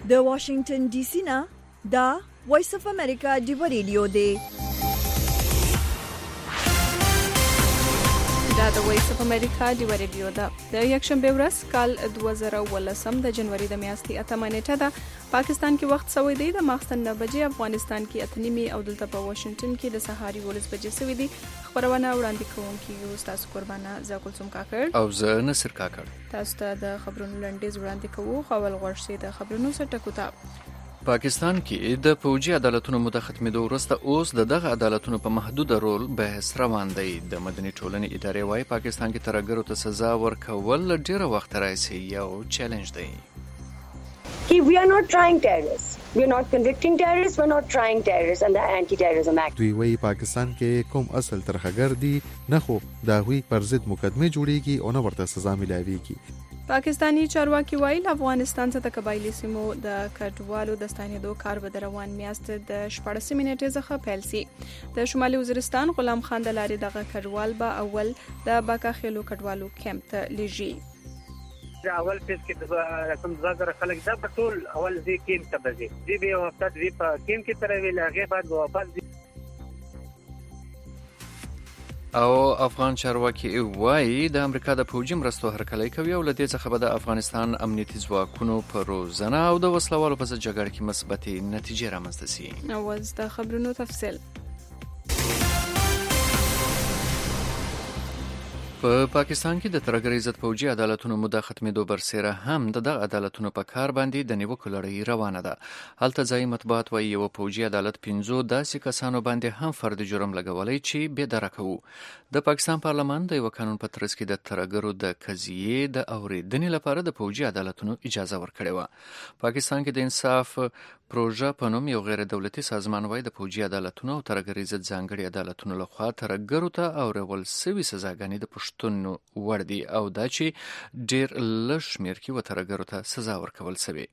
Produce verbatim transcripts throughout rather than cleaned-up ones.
د واشنگټن ډي سي نه دا وایس اف امریکا دی ریډیو دی. دا د وایس اف امریکا دی ریډیو ده. د یکشنبه ورځ کال دوه زره ولسم د جنوري د میاشتې اتمه نیټه ده. پاکستان کې وخت سوی دی د ماخستن نه بجې، افغانستان کې اتنیمي او دلته په واشنگټن کې د سهاري ولس بجې سوی دی. خبرونه وړاندې کوونکی یو تاسو قربانه زکلثوم کاکړ او زه نصر کاکړ. تاسو ته د خبرونو لنډیز وړاندې کوو. خپل غوښتي د خبرونو سټکو ته. پاکستان کې د فوجي عدالتونو مده ختمېدو وروسته اوس د دغه عدالتونو په محدود رول بحث روان دی. د مدني ټولنې ادارې وايي پاکستان کې ترهګرو ته سزا ورکول ډېره وخت راځي یو چیلنج دی. We are not trying terrorists. We are not convicting terrorists. We are not trying terrorists and the Anti-Terrorism Act. دوی وايي پاکستان کې کوم اصل ترهګر دي نه خو دا هوی پر ضد مقدمه جوړيږي او نه ورته سزا ملایويږي. پاکستانی چارواکي وایي افغانستان څخه د قبایلی سیمو د کډوالو د ستنېدو کار به روان میاشت د شپږ نیټې څخه پیل سي. د شمالي وزیرستان غلام خان د لارې دغه کډوال به اول د باکا خېلو کډوالو کیمپ ته لیږي. اول پیس کې د رقم زړه خلک دا په ټول اول ځای کیمپ ته بځي. دی به وخت دی په کیمپ کې تر ویل هغه بعد واپس دي. او افغان چارواکي وایي د امریکا د فوجي مرستو هرکلی کوي او له دې څخه به د افغانستان امنیتي ځواکونو په روزنه او د وسلوالو په ضد جګړه کې مثبتې نتیجې رامنځته سي. اوس د خبرونو تفصیل. په پاکستان کې د ترهګرۍ ضد فوجي عدالتونو مده ختمېدو برسېره هم د دغه عدالتونو په کار باندې د نیوکو لړۍ روانه ده. هلته ځایي مطبوعات وایي یو فوجي عدالت پنځو داسې کسانو باندې هم فرد جرم لګولی چې بې درکه وو. د پاکستان پارلمان د یو قانون په ترڅ کې د ترهګرو د قضیې د اورېدنې لپاره د فوجي عدالتونو اجازه ورکړې وه. پاکستان کې د انصاف پروژه په نوم یو غیر دولتي سازمان وایي د فوجي عدالتونو او ترهګرۍ ضد ځانګړي عدالتونو لخوا ترهګرو ته اورول سوي سزاګانې د پښتون وړ دي او دا چې ډېر لږ شمېر کې و ترهګرو ته سزا ورکول سوي.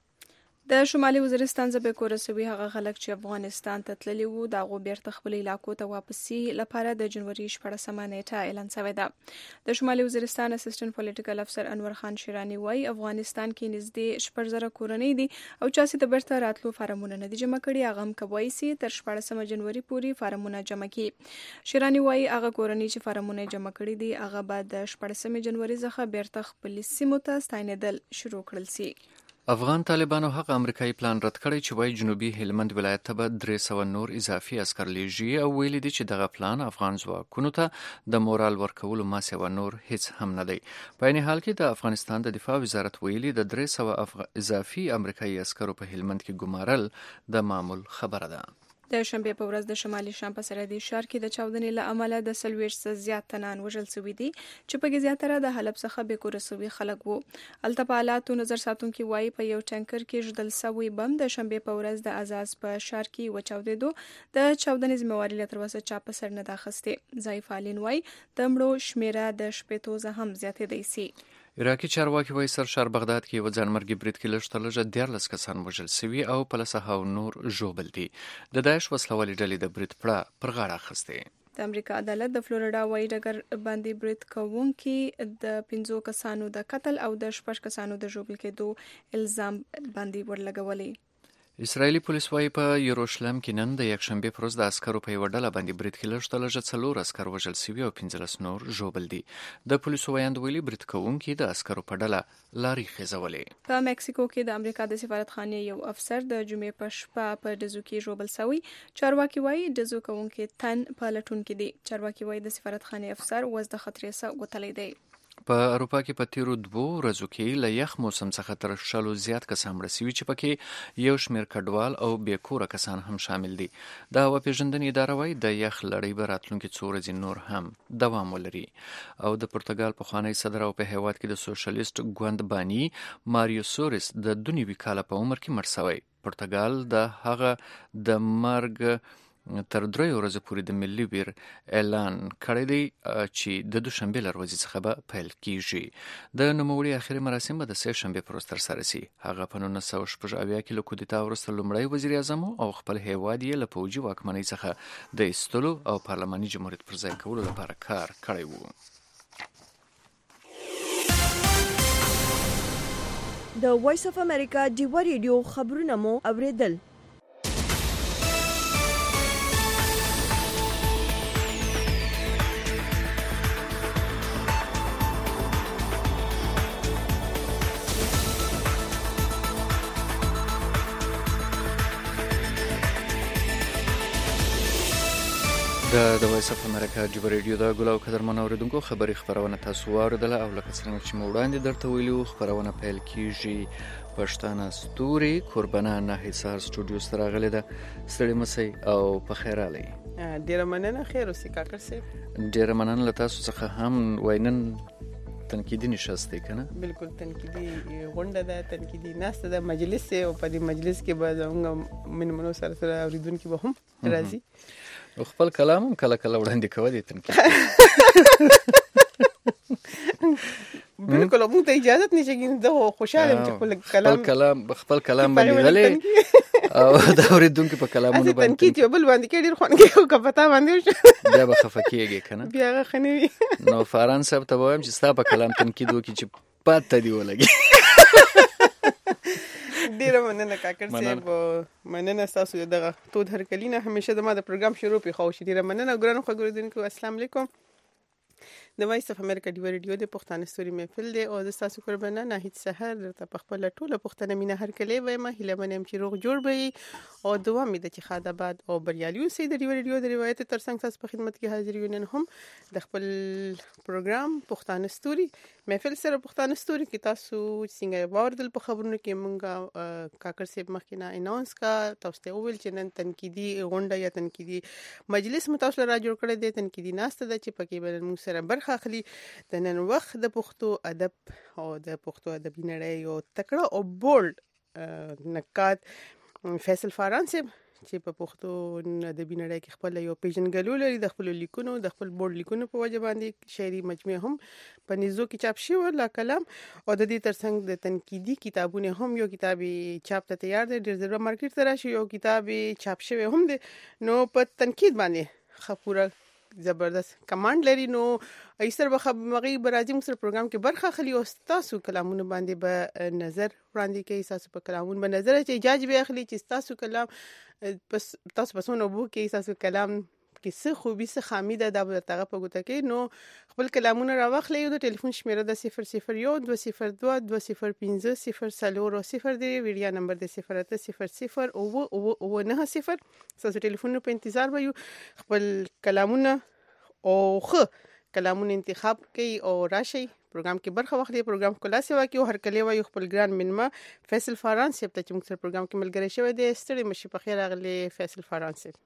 د شمالي وزیرستان څخه کور سوي هغه خلک چې افغانستان ته تللي وو د هغو بیرته خپل علاقو ته واپسي لپاره د جنوري شپږمه نیټه اعلان شوی ده. د شمالي وزیرستان اسسټنټ پولیټیکل افسر انور خان شیرانی وایي افغانستان کې نږدې شپږ زره کورنۍ دي او چا چې د بیرته راتلو فارمونه نه دي جمع کړي هغه هم کوي چې تر شپږمه جنوري پورې فارمونه جمع کړي. شیرانی وایي هغه کورنۍ چې فارمونه جمع کړي دي هغه بعد د شپږمه جنوري څخه بیرته خپل سیمو ته ستنېدل شروع کړل سي. افغان طالبانو هغه امریکایي پلان رد کړی چې وایي جنوبي هلمند ولایت ته به درې سوه نور اضافي عسکر لیږي او ویلي دي چې دغه پلان افغان ځواکونو ته د مورال ورکولو ما سوه نور هیڅ هم نه دی. په عین حال کې د افغانستان د دفاع وزارت ویلي د درې سوه افغ... اضافي امریکایي عسکرو په هلمند کې ګمارل د معمول خبره ده. د شنبه په ورځ د شمالي شام په سرحدي ښار کې د چاودنې له امله د څلوېښت څخه زیات تنان وژل شوي دي چې پکې زیاتره د حلب څخه بې کوره شوي خلک وو. هلته په حالاتو نظر ساتونکي وایي په یو ټانکر کې ژدل شوی بم د شنبه په ورځ د ازاز په ښار کې وچاودېدو. د چاودنې ذمہواري له تر اوسه چا په سر نه ده اخیستې. ځایي فعالین وایي د مړو شمیره د شپېتو څخه هم زیاتېدی سي. عراقي چارواکي وایي سرشار بغداد کې یو ځانمرګي برید کې لږ تر لږه دیارلس کسان وژل شوي او په لسهاو نور ژوبل دي. د داعش وسلوالې ډلې د برید پړه پر غاړه اخیستې. د امریکا عدالت د فلوریډا وايي ډګر باندې برید کوونکي د پنځو کسانو د قتل او د شپږ کسانو د ژوبل کېدو الزام باندې ورلګولي. اسرائیلي پولیس وايي په یروشلم کې نن د یکشنبه پر ورځ د عسکرو په یوه ډله باندې برید کې لږ تر لږه څلور عسکر وژل شوي او پنځلس نور ژوبل دي. د پولیسو ویاند ویلي برید کوونکي د عسکرو په ډله لارې خېژولې. په مکسیکو کې د امریکا د سفارتخانې یو افسر د جمعې په شپه په ډزو کې ژوبل شوی. چارواکي وایي ډزو کوونکي تن په لټون کې دي. چارواکي وایي د سفارتخانې افسر وز د خطرې څخه وتلی دی. په اروپا کې په تیرو دوو ورځو کې له یخ موسم څخه تر شلو زیات کسان مړه شوي چې پکې یو شمېر کډوال او بې کوره کسان هم شامل دي. د هوا پیژندنې اداره وایي د یخ لړۍ به راتلونکي څو ورځې نور هم دوام ولري. او د پرتګال پخوانی صدر او په هیواد کې د سوشلیست ګوند بانی ماریو سورس د دوه نوي کاله په عمر کې مړ شوی. پرتګال د هغه د مرګ تر درې ورځې پورې د ملي ویر اعلان کړی دی چې د دوشنبه له ورځې څخه به پیل کیږي. د نوموړي اخري مراسم به د سه شنبه پر ورځ ترسره شي. هغه په نولس سوه شپږ اویا کې له کودتا وروسته لومړی وزیر اعظم او خپل هیواد یې له پوځي واکمنۍ څخه د ایستلو او پارلماني جمهوریت پر ځای کولو لپاره کار کړی و. د وایس اف امریکا ډیوا ریډیو خبرونه مو اوریدل. د وایس اف امریکا ډیوا ریډیو د ګل او قدرمن اوریدونکو خبری خبرونه تاسو واوریدله او لکه څنګه چې مو وړاندې درته ویلو خبرونه پیل کیږي پښتانه ستوري قربانه نه حصار سټوډیو سره راغلي ده. ستړي مسئ او په خیر علي. ډیره مننه. خیر اوسې کاکر صاحب. ډیره مننه له تاسو څخه هم وینن تنقیدي نشسته کنه. بالکل تنقیدي غونډه ده، تنقیدي ناسته ده، مجلس او په دې مجلس کې به زموږ من منو سره سره اوریدونکو به هم راځي. خپل کلام هم کله کله وړاندې کوي تنقید. بالکل موږ ته اجازه نشي کېږي. زه خوشاله یم چې خپل کلام کلام خپل کلام باندې غلې او دا اوریدونکو په کلامونو باندې تنقید یو بل باندې کې ډیر خوان کې او کپتا باندې بیا به خفکیږي کنه. بیا غخنوي. نو فاران صاحب ته وایم چې ستا په کلام تنقید وکړي چې پات دی ولګي. ډیره مننه کاکر صاحب. مننه تاسو دغه تود هرکلینه همیشه د ما د پروګرام شروع په خوښ. ډیره مننه ګرانو خبرونکو. السلام علیکم. د وایس اف امریکا ډیوا ریډیو د پښتانه ستوري محفل دی او د تاسو قربانه نه هیڅ سحر درته په خپل ټوله پښتنه مینه هر کله وایم. هیله منم چې روغ جوړ وي او دعا مې ده چې خاطر بعد او بریالي اوسئ. د ډیوا ریډیو د روایت ترڅنګ تاسو په خدمت کې حاضر یو. نن هم د خپل پروګرام پښتانه ستوري محفل سره پښتانه ستوري کې تاسو څنګه واردل په خبرونو کې مونږه کاکر صاحب مخکې نه اناونس کا تاسو ته ویل چې نن تنقیدي غونډه یا تنقیدي مجلس متاسله را جوړ کړی دی. تنقیدي ناسته ده چې پکې به موږ سره برخه اخلي. د نن وخت د پښتو ادب او د پښتو ادبي نړۍ یو تکړه او بولډ نقاد فیصل فاران صاحب چې په پښتو ادبي نړۍ کې خپل یو پیژنګلو لري. د خپل لیکونو د خپل بورډ لیکونو په وجه باندې شعري مجموعه هم په نيزو کې چاپ شوی لا کلام او د دې ترڅنګ د تنقیدي کتابونه هم یو کتاب چاپ ته تیار دی. ډیر زړه مارکیټ ته راشي. یو کتاب چاپ شوی هم دی. نو په تنقید باندې خپوره زبردست کمانډ لري. نو ایستر به مغي برازي مصر پروګرام کې برخه خلی او تاسو کلامونه باندې به نظر وړاندې کوي. تاسو په کلامونه به نظر چې اجازه به اخلي چې تاسو کلام پس تاسو پسونه وو کې تاسو کلام کې څه خوبي څه خامي ده د تاغه په ګوته کې. نو خپل کلامونه راوخلې. یو د ټلیفون شمیره د صفر صفر یو دوه صفر دوه دوه صفر پنځه صفر څلور صفر دی. ویډیو نمبر د صفر اته صفر صفر او او او نه صفر. تاسو ټلیفون په انتظار وایو. خپل کلامونه او خو کلامونه انتخاب کوي او راشي پروګرام کې برخه واخلي. پروګرام کلا سیوا کې هر کله وایو خپل ګران منما فیصل فاران صاحب ته چې موږ سره پروګرام کې ملګری شوی دی. ستړي مشي په خیر راغلی فیصل فاران صاحب.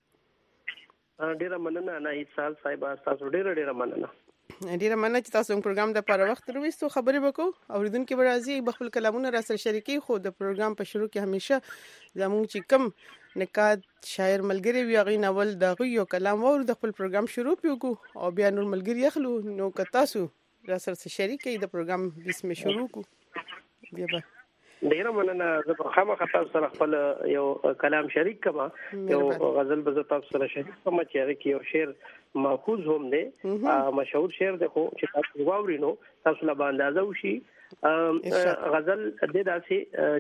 ډیره مننه نه ایسال صاحب. تاسو ډیره ډیره مننه. ډیره مننه چې تاسو پروګرام د پر وخت وروستو خبرې وکړو. اوریدونکو به راځي خپل کلامونه را سره شریکي. خو د پروګرام په شروع کې همیشه زموږ چې کم نقاد شاعر ملګری وی غي ناول دغه یو کلام ور د خپل پروګرام شروع پیوکو او بیا نور ملګری اخلو. نو که تاسو را سره شریکي د پروګرام بسم شروع کو بیا به ډیره مننه. زه په خامخا تاسو سره خپل یو کلام شریک کما. یو غزل به تاسو سره شریک کما چې هغه کې یو شعر ماخوذ هم دی. مشهور شعر دی خو چې تاسو واورینو تاسو لا باندې وشي. غزل د داسې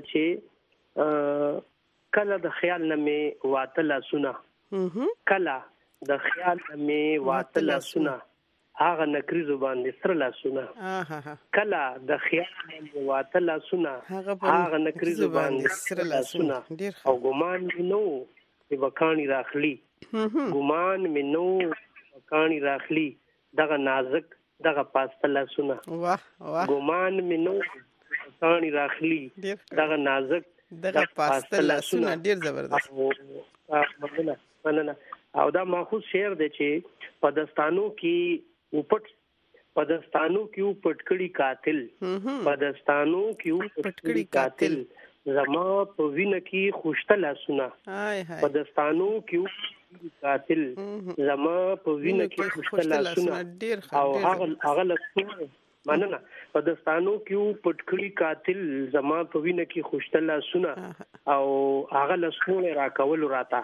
چې کله د خیال نه می واتله سونه کله د خیال نه می واتله سونه هغه نکری زبان دې سره لا سونه کله د خیال نه می واتله سونه هغه نکری زبان دې سره لا سونه او ګمان نو چې وکانی راخلی ګمان مې نو وکانی راخلی دغه نازک دغه پاستله سونه ګمان مې نو وکانی راخلی دغه نازک دغه پاستل سونه ډیر زبردست. مننه مننه. او دا ماخوذ شعر دی چې په دستانو کې وپټ په دستانو کې وپټ کړي قاتل په دستانو کې وپټ کړي قاتل زما په وینه کې خوشتله سونه په دستانو کې وپټ قاتل زما په وینه کې خوشتله سونه او هغه هغه لسونه مننه. په دستانو کې پټکړی قاتل زما په وینه کې خوشتله سونه او هغه لسونه را کول راته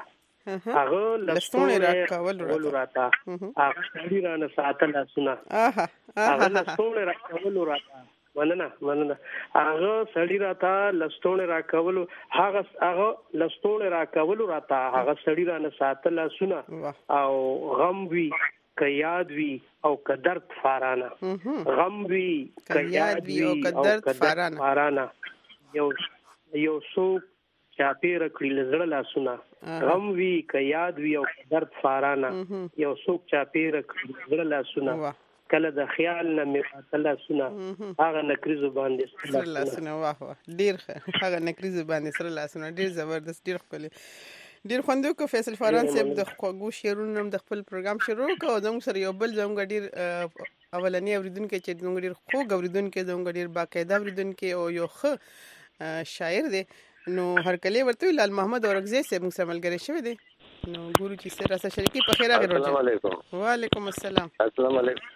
هغه لستونه راکول راته هغه سړی رانه ساتل اسونه اها هغه لستونه راکول راته مننه مننه هغه سړی راته لستونه راکول هغه هغه لستونه راکول راته هغه سړی رانه ساتل اسونه او غم وی که یاد وی او که درد فارانه غم وی که یاد وی او که درد فارانه یو یو څوک چاپیره کړی لزړه لاسونه غم وی که یاد وی او درد فارانه یو څوک چاپیره کړی لزړه لاسونه کله د خیال نه مې لاسونه هغه نکري زبان دي سره لاسونه واه واه ډیر هغه نکري زبان دي سره لاسونه ډیر زبردست ډیر ښکلی ډیر خوندو کو فیصل فاران صاحب د خوږو شعرونو د خپل پروګرام شروع کو زموږ سره یو بل زموږ ډیر اولنی اوریدونکو چې زموږ ډیر خوږ اوریدونکو زموږ ډیر باقاعده اوریدونکو او یو ښه شاعر دی نو هر کله ورته لال محمد اورغزی صاحب موږ سره ملګری شوی دی نو ګورو چې سره سره شریکی په خیر راغلی. السلام علیکم. وعلیکم السلام. السلام علیکم.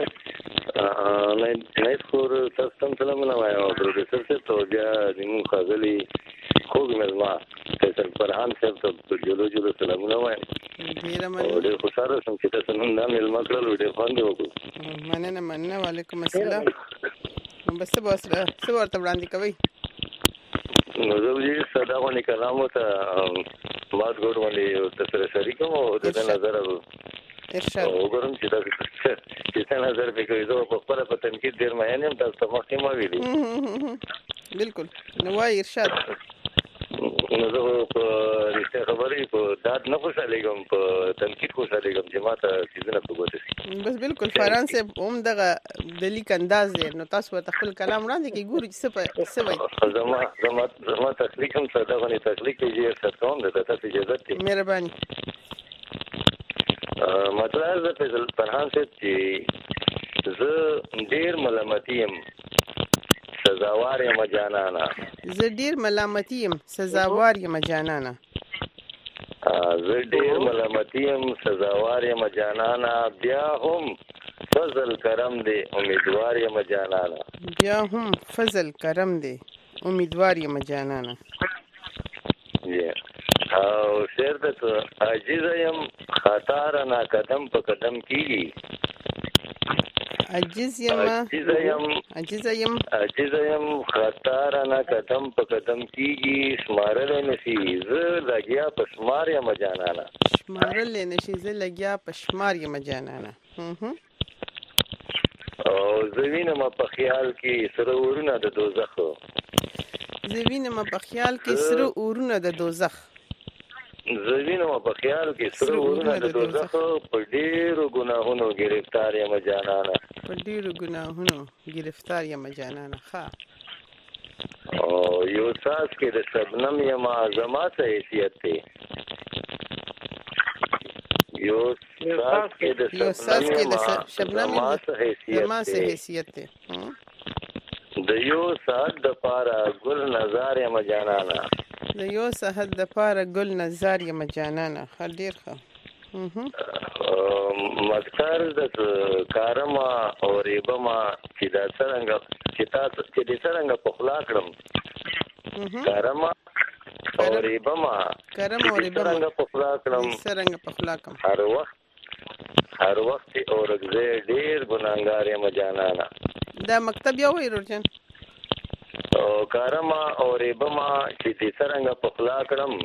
نه خور تاسو ته سلامونه وایم پروفیسور صاحب ته بیا زموږ خاغلی خوږ مزما فیصل فرحان صاحب ته جلو جلو سلامونه وایم. ډیره مننه. ډیر خوشاله شوم چې تاسو نن دا ملما کړل ډیر خوند وکړو. مننه مننه. وعلیکم السلام. بس څه واسره څه ورته وړاندې کوي؟ نو زه یې صدا غونې کلامو ته مات ګور باندې تاسو سره شریکم او د نظر ارشاد وګورم چې تاسو چې څنګه نظر وکړئ زه په خپل په تنقید ډیر مې نه تاسو ته مخکې ما ویلي بالکل نو وای ارشاد نو زه په رښتیا خبرې په داد نه خوشالېږم په تنقید خوشالېږم چې ما ته څیزونه په ګوته شي بس بالکل فرانس هم دغه د لیک انداز دی نو تاسو ته خپل کلام وړاندې کې ګوري چې څه څه وایي زما زما زما تخلیق هم صدا غونې تخلیق کې یې ستون ده تاسو اجازه دي مهرباني مطلب د فیصل فرحان صاحب چې زه ډیر ملامتي يم سزاوار یم جانانا زه ډیر ملامتي يم سزاوار یم جانانا زه ډیر ملامتي يم سزاوار یم جانانا بیا هم فضل کرم دی امیدوار یم جانانا بیا هم فضل کرم دی امیدوار یم جانانا او شعر د عاجز یم خطا رانه قدم په قدم کیږي عاجز یم عاجز یم عاجز یم عاجز یم خطا رانه قدم په قدم کیږي شمارل نشي زه لګیا په شمار یم جانانا شمارل نشي زه لګیا په شمار یم جانانا او زوینه په خیال کې سره ورونه د دوزخ زوینه په خیال کې سره ورونه د دوزخ زوینه په خیال کې سره ورونه د دوزخ په ډیرو ګناهونو گرفتار یم جانانا په ډیرو ګناهونو گرفتار یم جانانا ښه او یو ساس کې د شبنم یم زما څه حیثیت دی یو ساس کې د شبنم یم زما څه حیثیت دی د یو ساعت د پاره ګل نظر یم جانانا د یو ساعت د پاره ګل نظر یم جانانا ښه ډیر ښه مذکر د کارما او ریبما چې دا څنګه چې تاسو چې دې څنګه په خلا کړم کارما او ریبما کارما او ریبما څنګه په خلا کړم څنګه په خلا کړم هر وخت هر وخت اورګزه ډیر ګناګار یم جانانا دا مکتب یو وی ورجن او کارما او ریبما چې دې څنګه په خلا کړم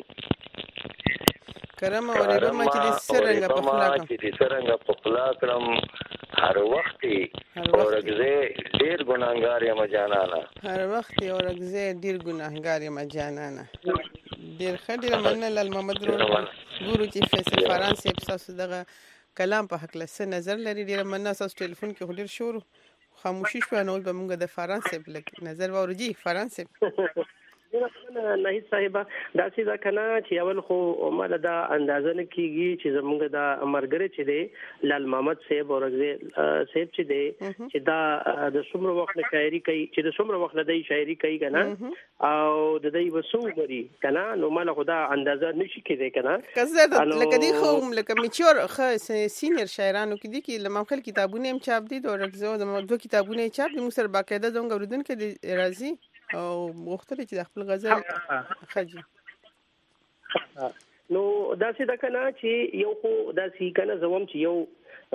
کرم او ریبما چې دې څنګه په خلا کړم چې دې څنګه په خلا کړم هر وخت اورګزه ډیر ګناګار یم جانانا هر وخت اورګزه ډیر ګناګار یم جانانا ډیر خډیر مننه لال محمد ورو ګورو چې فیصل فرحان صاحب تاسو دغه کلام په حق له نظر لري ډیر مننه تاسو ټلیفون کې هډیر شور خاموشي شو نو به موږ د فرحان صاحب لک نظر ورجی فرحان صاحب نه صاحب دا چې کنه چې اول خو مال دا اندازه نه کیږي چې زمونږ دا امرګری چې دی لال محمد صاحب اورغزه صاحب چې دی چې دا د څومره وخت شاعري کوي چې د څومره وخت د شاعري کوي کنه او د دې وسو غري کنه نو مال خدا اندازه نشي کېدی کنه کزه لکه دی خو لکه میچور خ سینیر شاعرانو کې دي کې لمخل کتابونه هم چاپ دي د اورغزه د دوه کتابونه چاپ دي موږ سره باقاعده زموږ اوریدون کې راځي او مختلف چې د خپل غزل خجي نو داسې د کنه چې یو خو داسې کنه زوم چې یو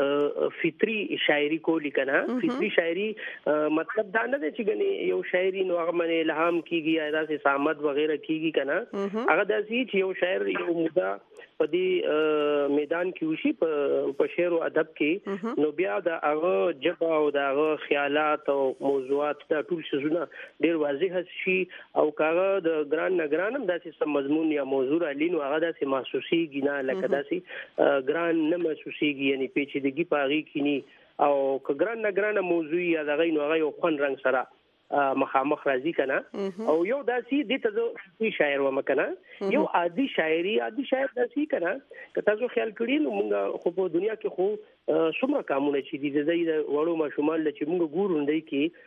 فطری شاعری کولی کنه فطری شاعری مطلب دا نه چې غني یو شاعری نو هغه من الهام کیږي یا داسې سامد وغیرہ کیږي کنه هغه داسې چې یو شاعر یو مودا په دې میدان کې وشي په شعر او ادب کې نو بیا د هغه جبه او د هغه خیالات او موضوعات دا ټول شزونه ډیر واضح شي او کاغه د ګران نگرانم داسې سم مضمون یا موضوع علي نو هغه داسې محسوسي ګنا لکه داسې ګران نه محسوسيږي یعنی پیچیدګي پاغي کینی او ک ګران نگرانه موضوع یا دغه نو هغه یو خن رنگ سره مخامخ راځي کنه او یو داسې د تاسو شاعر و مکنه یو عادي شاعري عادي شاعر داسې کنه که تاسو خیال کړئ نو موږ خو په دنیا کې خو څومره کارونه چې دي د وړو ماشومان چې موږ ګورو ndai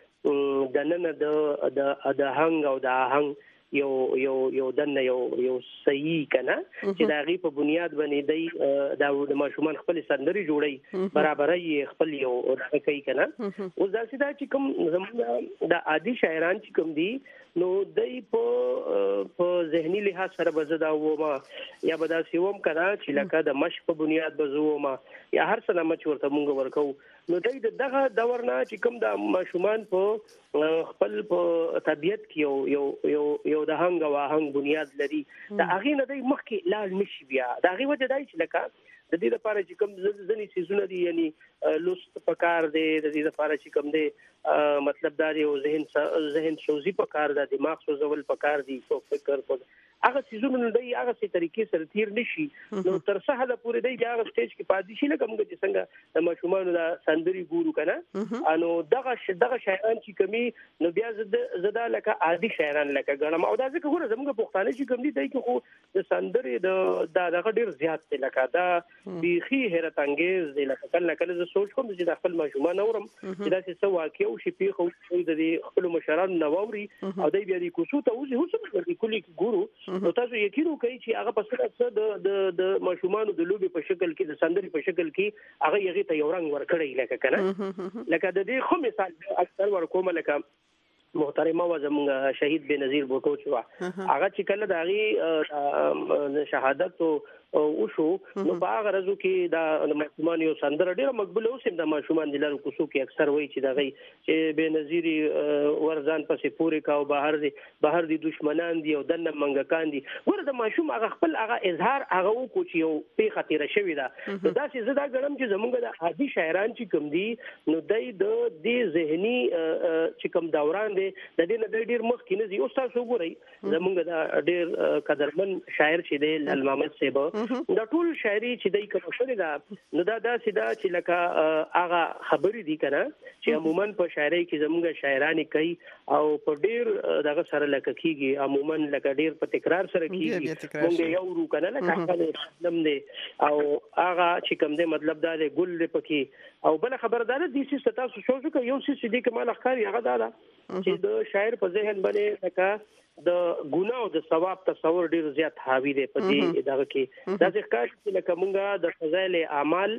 کې د نن د د هنګ او د هنګ یو یو یو دنه یو یو صحیح کنه چې دا غي په بنیاد باندې دی د ماشومان خپل سندري جوړي برابرۍ خپل یو کوي کنه او ځکه دا چې کوم زموږ د عادي شاعران چې کوم دي نو دای په په ذهني لحاظ سره بزدا وما یا بدا سیوم کړه چې لکه د مش په بنیاد بزوما یا هر څه نمچ ورته مونږ ورکو نو دای دغه دور نه چې کوم د ماشومان په خپل په طبيعت کې یو یو یو یو د هنګ او هنګ بنیاد لري دا هغه نه دی مخکې لاړ نشي بیا دا هغه وجه دی چې لکه د دې لپاره چې کوم ځنی سيزونه دي یعنی لوست پکار دی د دې لپاره چې کوم دی مطلب دا یو ذهن ذهن سوزي پکار دی دماغ سوزول پکار دی په فکر په هغه سيزونه دی هغه سي طریقې سره تیر نشي نو تر څه حاله پورې دی هغه سټیج کې پاتې شي لکه موږ چې څنګه د ماشومان د سندري ګورو کنه انو دغه دغه شاعران چې کمی نو بیا زدا لکه عادي شاعران لکه ګڼم او دا ځکه ګوره زموږ پښتانه چې کوم دي دای کې خو د سندري د دغه ډیر زیات دی لکه دا بيخي حیرت انگیز دی لکه کله کله زه سوچ کوم چې د خپل ماشومان اورم چې دا څه واقع او شي پیخو د خپل مشران نووري او دای بیا د کوڅو ته وځي هوڅ د کلی ګورو نو تاسو یقین وکړئ چې هغه په څه د د د ماشومان د لوبي په شکل کې د سندري په شکل کې هغه یغه ته یو رنگ ورکړی لکه کنه لکه د دې خو مثال اکثر ورکوم لکه محترمه و زمونږ شهید بنظیر بوټو چې وا هغه چې کله د هغه شهادت او شو نو په هغه ورځو کې د ماشومان یو سندره ډیره مقبوله اوسم د ماشومان د لارو کوڅو کې اکثر وایي چې دغه چې بنظیر ورزان پسې پوری کاو بهر دي بهر دي دشمنان دي او دنه منګکان دي ګوره د ماشوم هغه خپل هغه اظهار هغه کو چې یو په خطر شوی دا دا چې زدا ګرم چې زمونږ د عادي شاعران چې کوم دي نو دای د دې ذهني چې کوم دوران دي د دې نه ډیر مخ کې نه دي او تاسو ګورئ زمونږ د ډیر قدرمن شاعر چې دی المامد صاحب دا ټول شاعري چې دای کوم شوی دا نو دا دا سیدا چې لکه هغه خبرې دي کنه چې عموما په شاعري کې زموږ شاعرانی کوي او په ډیر دغه سره لکه کیږي عموما لکه ډیر په تکرار سره کیږي مونږ یو ورو کنه لکه نم دي او هغه چې کوم دې مطلب دا دی ګل پکې او بل خبردار دي چې تاسو سوچو کې یو څه دي کمال اخکاری هغه دا چې د شاعر په ذهن باندې لکه د ګناه او د ثواب تصور ډیر زیات حاوی دی په دې دغه کې دا ځکه چې لکه مونږه د فضایل اعمال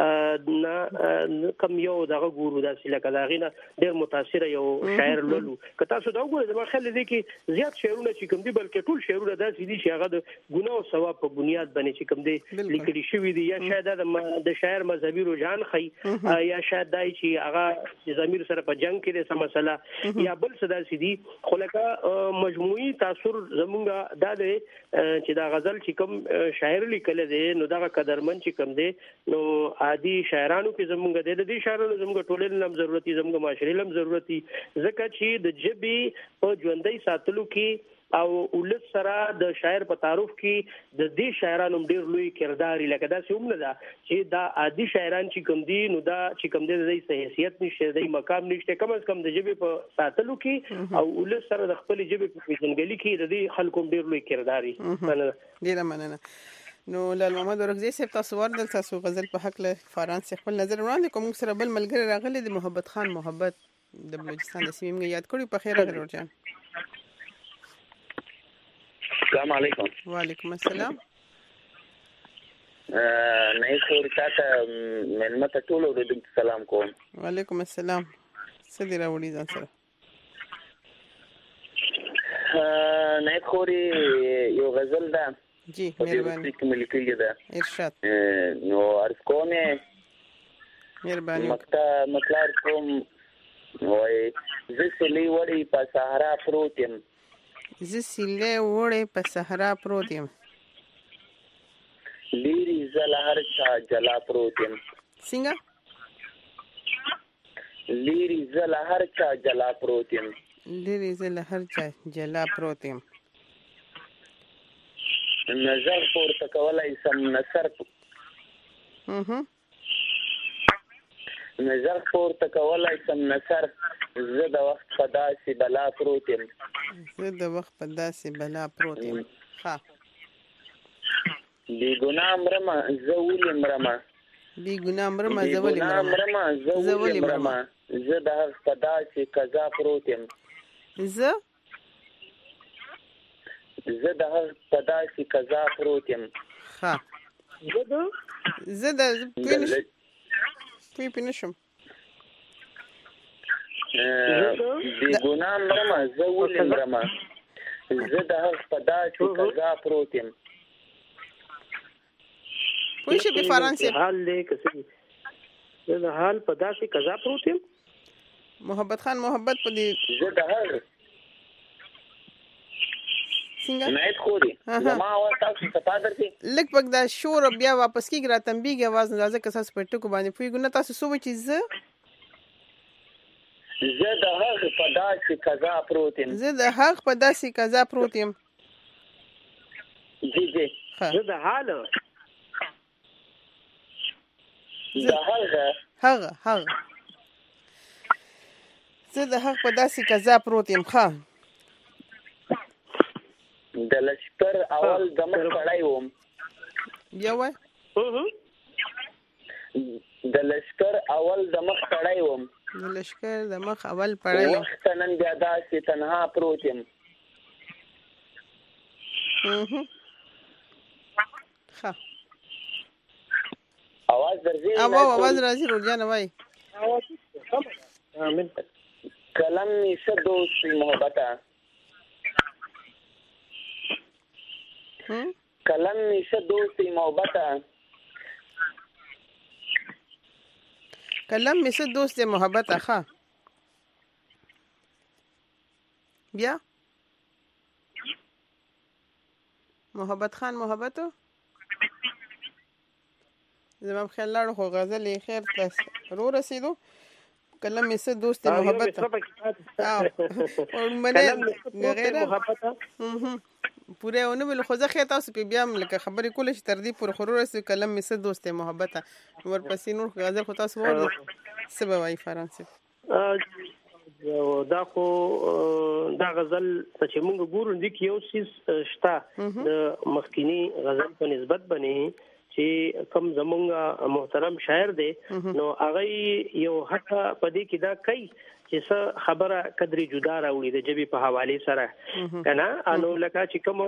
نه کم یو دغه ګورو داسې لکه دا غینه ډیر متاثر یو شاعر لولو که تاسو دا وګورئ د مخاله دي کې زیات شعرونه چې کوم دي بلکې ټول شعرونه داسې دي چې هغه د ګناه او ثواب په بنیاد باندې چې کوم دي لیکلي شوی دي یا شاید د شاعر مذهبي رجحان خي یا شاید دای چې هغه ضمیر سره په جنگ کې د مسله یا بل څه داسې دي خو لکه مجموعي تاثر زمونږه دا دی چې دا غزل چې کوم شاعر لیکل دي نو دا قدرمن چې کوم دي نو عادي شاعرانو کې زمونږ د دې شاعرانو زمونږ ټولنې لم ضرورتي زمونږ معاشري لم ضرورتي ځکه چې د جبي په ژوندۍ ساتلو کې او ولس سره د شاعر په تعارف کې د دې شاعرانو ډیر لوی کردار لکه دا څه ومنه دا چې دا عادي شاعران چې کوم دي نو دا چې کوم دي د دې حیثیت نشته د مقام نشته کم از کم د جبي په ساتلو کې او ولس سره د خپل جبي په ژوندګلي کې د دې خلکو ډیر لوی کرداري ډیره مننه نو لال محمد ورغزي صاحب تاسو ورته تاسو غزل په حق له فارانس خپل نظر وړاندې کوم سره بل ملګری راغلی د محبت خان محبت د بلوچستان د سیمې یاد کړی په خیر غره ورجان السلام علیکم وعلیکم السلام نه خور تاسو منمت ټول ورته سلام کوم وعلیکم السلام سدي راوړي ځان سره نه خوري یو غزل ده جی مهرباني کوم لیکي ده ارشاد نو عرض کوم مهرباني مکتا مطلب کوم وای زسلی وړي په صحرا پروت یم زسلی وړي په صحرا پروت یم لیری زل هر چا جلا پروت یم څنګه لیری زل هر چا جلا پروت یم لیری زل هر چا جلا پروت یم نظر پورته کولای سم نصر اها نظر پورته کولای سم نصر زه د وخت په داسې بلا پروت یم زه د وخت په داسې بلا پروت یم ها بی ګناه مرمه زه ولې مرمه بی ګناه مرمه زه ولې مرمه زه ولې مرمه زه د هغه په داسې قضا پروت یم زه زه د هغه په داسې قضا پروت یم ها زه د زه د پوی پینشم بی ګناه مرمه زه ولې مرمه زه د هغه په داسې قضا پروت یم پوی شي په فرانسې حال دې کسي زه حال په داسې قضا پروت یم محبت خان محبت په دې زه د هغه څنګه نه خو دې ما او تاسو څه پادر دي لک پک دا شور بیا واپس کیږي را تنبیه आवाज نه راځي که تاسو په ټکو باندې پوی ګنه تاسو سو چې زه زه د هغه په داسې قضا پروت یم زه د هغه په داسې قضا پروت یم جی جی زه د حال د هغه هغه هغه زه د هغه په داسې قضا پروت یم ښه د لشکر اول د مخ پړای وم بیا وای د لشکر اول د مخ پړای وم د لشکر د مخ اول پړای وم وخت نن بیا داسې تنها پروت یم ښه आवाज درځي او आवाज راځي روجانه وای امين کلم می شه دوست محبت هم کلم می شه دوست محبت کلم می شه دوست محبت اخا بیا محبت خان محبتو زمام خیال لاړو خو غزل خیر بس رو رسیدو کلم می څه دوست محبت او منه غیر محبت پوره اونه بل خو ځخه تاسو په بیا لکه خبرې کولې چې تر دې پر خورو رسې کلم می څه دوست محبت ورپسې نور غزل خو تاسو وایي سبا وایي فرانسې دا خو دا غزل چې موږ ګورو د یو سیس شتا د مخکینی غزل په نسبت باندې چې کوم زمونږ محترم شاعر دی نو هغه یو حتی په دې کې دا کوي چې څه خبره قدرې جدا راوړي د جبې په حواله سره کنه انو لکه چې کوم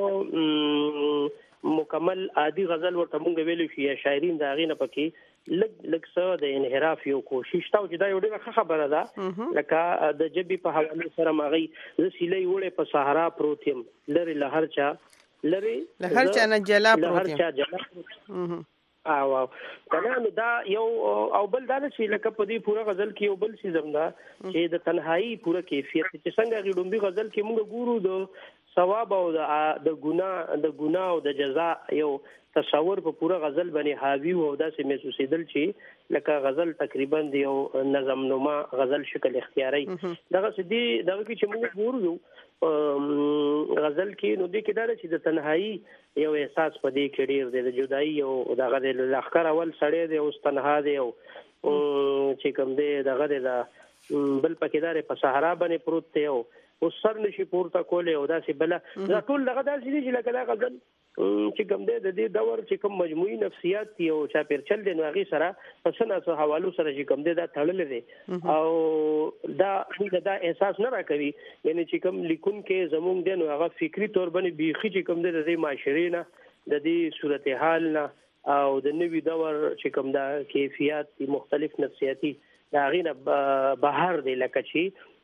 مکمل عادي غزل ورته مونږ ویلو چې شاعرین دا غینه پکې لګ لګ څه د انحراف یو کوشش تا چې دا یو ډېر ښه خبره ده لکه د جبې په حواله سره ماغي ز سیلې وړې په صحرا پروت یم لری لهر چا لری لهر چا نه جلا پروت یم او کنه نو دا یو او بل دا چې لکه په دې پوره غزل کې یو بل څه زمدا چې د تنهایی پوره کیفیت چې څنګه غړومبي غزل کې موږ ګورو د ثواب او د ګناه د ګناه او د جزاء یو تصور په پوره غزل باندې حاوی او داسې محسوسېدل چې لکه غزل تقریبا د یو نظم نما غزل شکل اختیاري دغه سدي دغه کې چې موږ ګورو غزل کې نو دې کې دا چې د تنهایی یو احساس په دې کې ډېر دی د جدایي او دغه د لخر اول سړی دی او تنها دی او چې کوم دی دغه د بل پکېدار په صحرا باندې پروت دی او سر نشي پورته کولای او داسې بل دا ټول دغه داسې دي چې لکه دا غزل چې کوم دی د دې دور چې کوم مجموعي نفسیات دی او چا پیرچل دی نو هغه سره په سناسو حوالو سره چې کوم دی دا تړل دي او دا دا احساس نه راکوي یعنی چې کوم لیکون کې زمونږ دی نو هغه فکری تور باندې بيخي چې کوم دی د معاشري نه د دې صورتحال نه او د نوي دور چې کوم دا کیفیت مختلف نفسیاتي دا غینه بهر دی لکه چې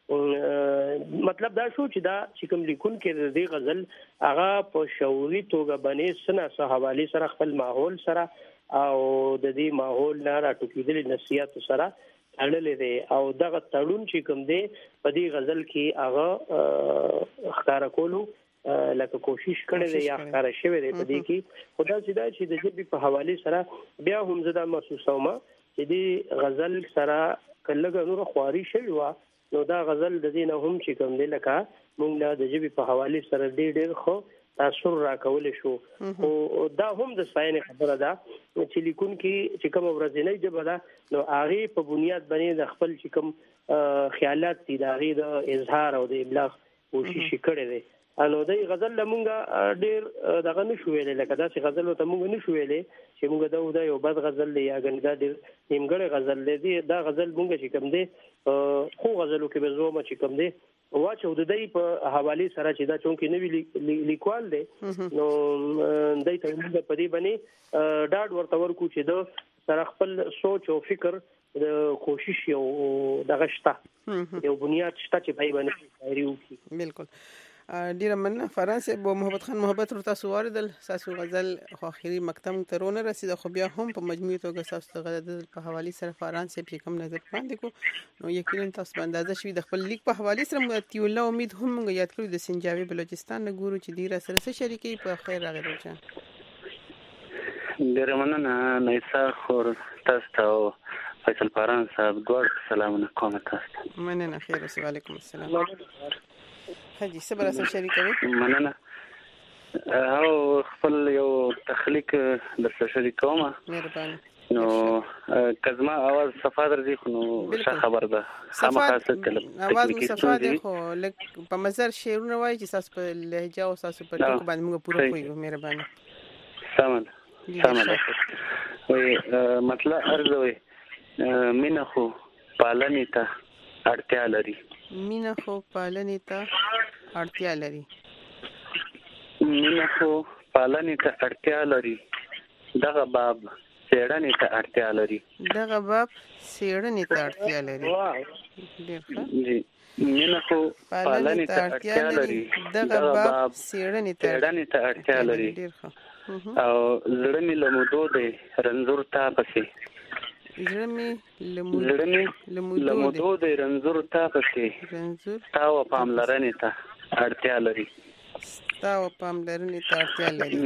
مطلب دا شو چې دا چې کوم لیکون کې د غزل هغه په شعوري توګه باندې سنا سره حواله سره خپل ماحول سره او د دې ماحول نه راټوکېدل نصيحت سره اړلې دي او دغه تړون چې کوم دی په دې غزل کې هغه ښکارا کولو لکه کوشش کړي دی یا ښکارا شوی دی په دې کې خدا چې دا چې د ژبې په حواله سره بیا هم زدا محسوسوم چې دې غزل سره کله نور خواري شوی و نو دا غزل د دې نه هم چې کوم دی لکه مونږ له د ژبې په حواله سره ډېر ډېر خو تاثر راکول شو او دا هم د ساين خبره ده چې لیکون کې چې کوم ورځنی ژبه ده نو هغه په بنیاد باندې د خپل چې کوم خیالات دي د هغه د اظهار او د ابلاغ کوشش کړي دي انو د غزل لمونګه ډېر دغه نشو ویلې لکه دا چې غزل ته مونږ نشو ویلې چې مونږ دا ودا یو بد غزل دی یا ګندا ډېر نیمګړی غزل دی دا غزل مونږ چې کوم دی خو غزلو کې به زومه چې کوم دی واچو د دې په حواله سره چې دا چونکې نوی لیکوال دی نو دای ته موږ په دې باندې ډاډ ورته ورکو چې د سره خپل سوچ او فکر د کوشش یو دغه شته یو بنیاد شته چې پای باندې شاعري وکړي. بالکل ډیره مننه فرانسه بو محمد خان محبت ورته سوار دل ساسو غزل خو اخیری مکتب ترونه رسید خو بیا هم په مجموعي توګه ساسو غزل په حواله سره فرانسه په کوم نظر باندې کو نو یقینا تاسو باندې اندازه شوي د خپل لیک په حواله سره متي الله امید هم موږ یاد کړو د سنجاوي بلوچستان نه ګورو چې ډیره سره سره شریکي په خیر راغلی ورچا ډیره مننه نایسا خور تاسو ته فیصل پاران صاحب دوه سلامونه کوم تاسو مننه خیر وعلیکم السلام حاجی صبر سره شریکوي مننه او خپل یو تخلیق د شریکوم مهرباني نو کزما आवाज صفا درځي خو نو ښه خبر ده خامخا کلم आवाज مو صفا ده خو لک په مزر شعرونه وای چې تاسو په لهجه او تاسو په ټکو باندې موږ پوره کوو مهرباني سامان سامان وي مطلب ارزوي مینه خو پالنې ته اړتیا لري مینه خو پالنې ته اړتیا لري مینه خو پالنې ته اړتیا لري دغه باب سیړنې ته اړتیا لري دغه باب سیړنې ته اړتیا لري ډیر ښه جی مینه خو پالنې ته اړتیا لري دغه باب سیړنې ته اړتیا لري ډیر ښه او زړه مې لمودو دی رنځور تا پسې زړه مې لمودو دی رنځور تا پسې رنځور تا و پاملرنې ته اړتیا لري تا و پاملرنې ته اړتیا لري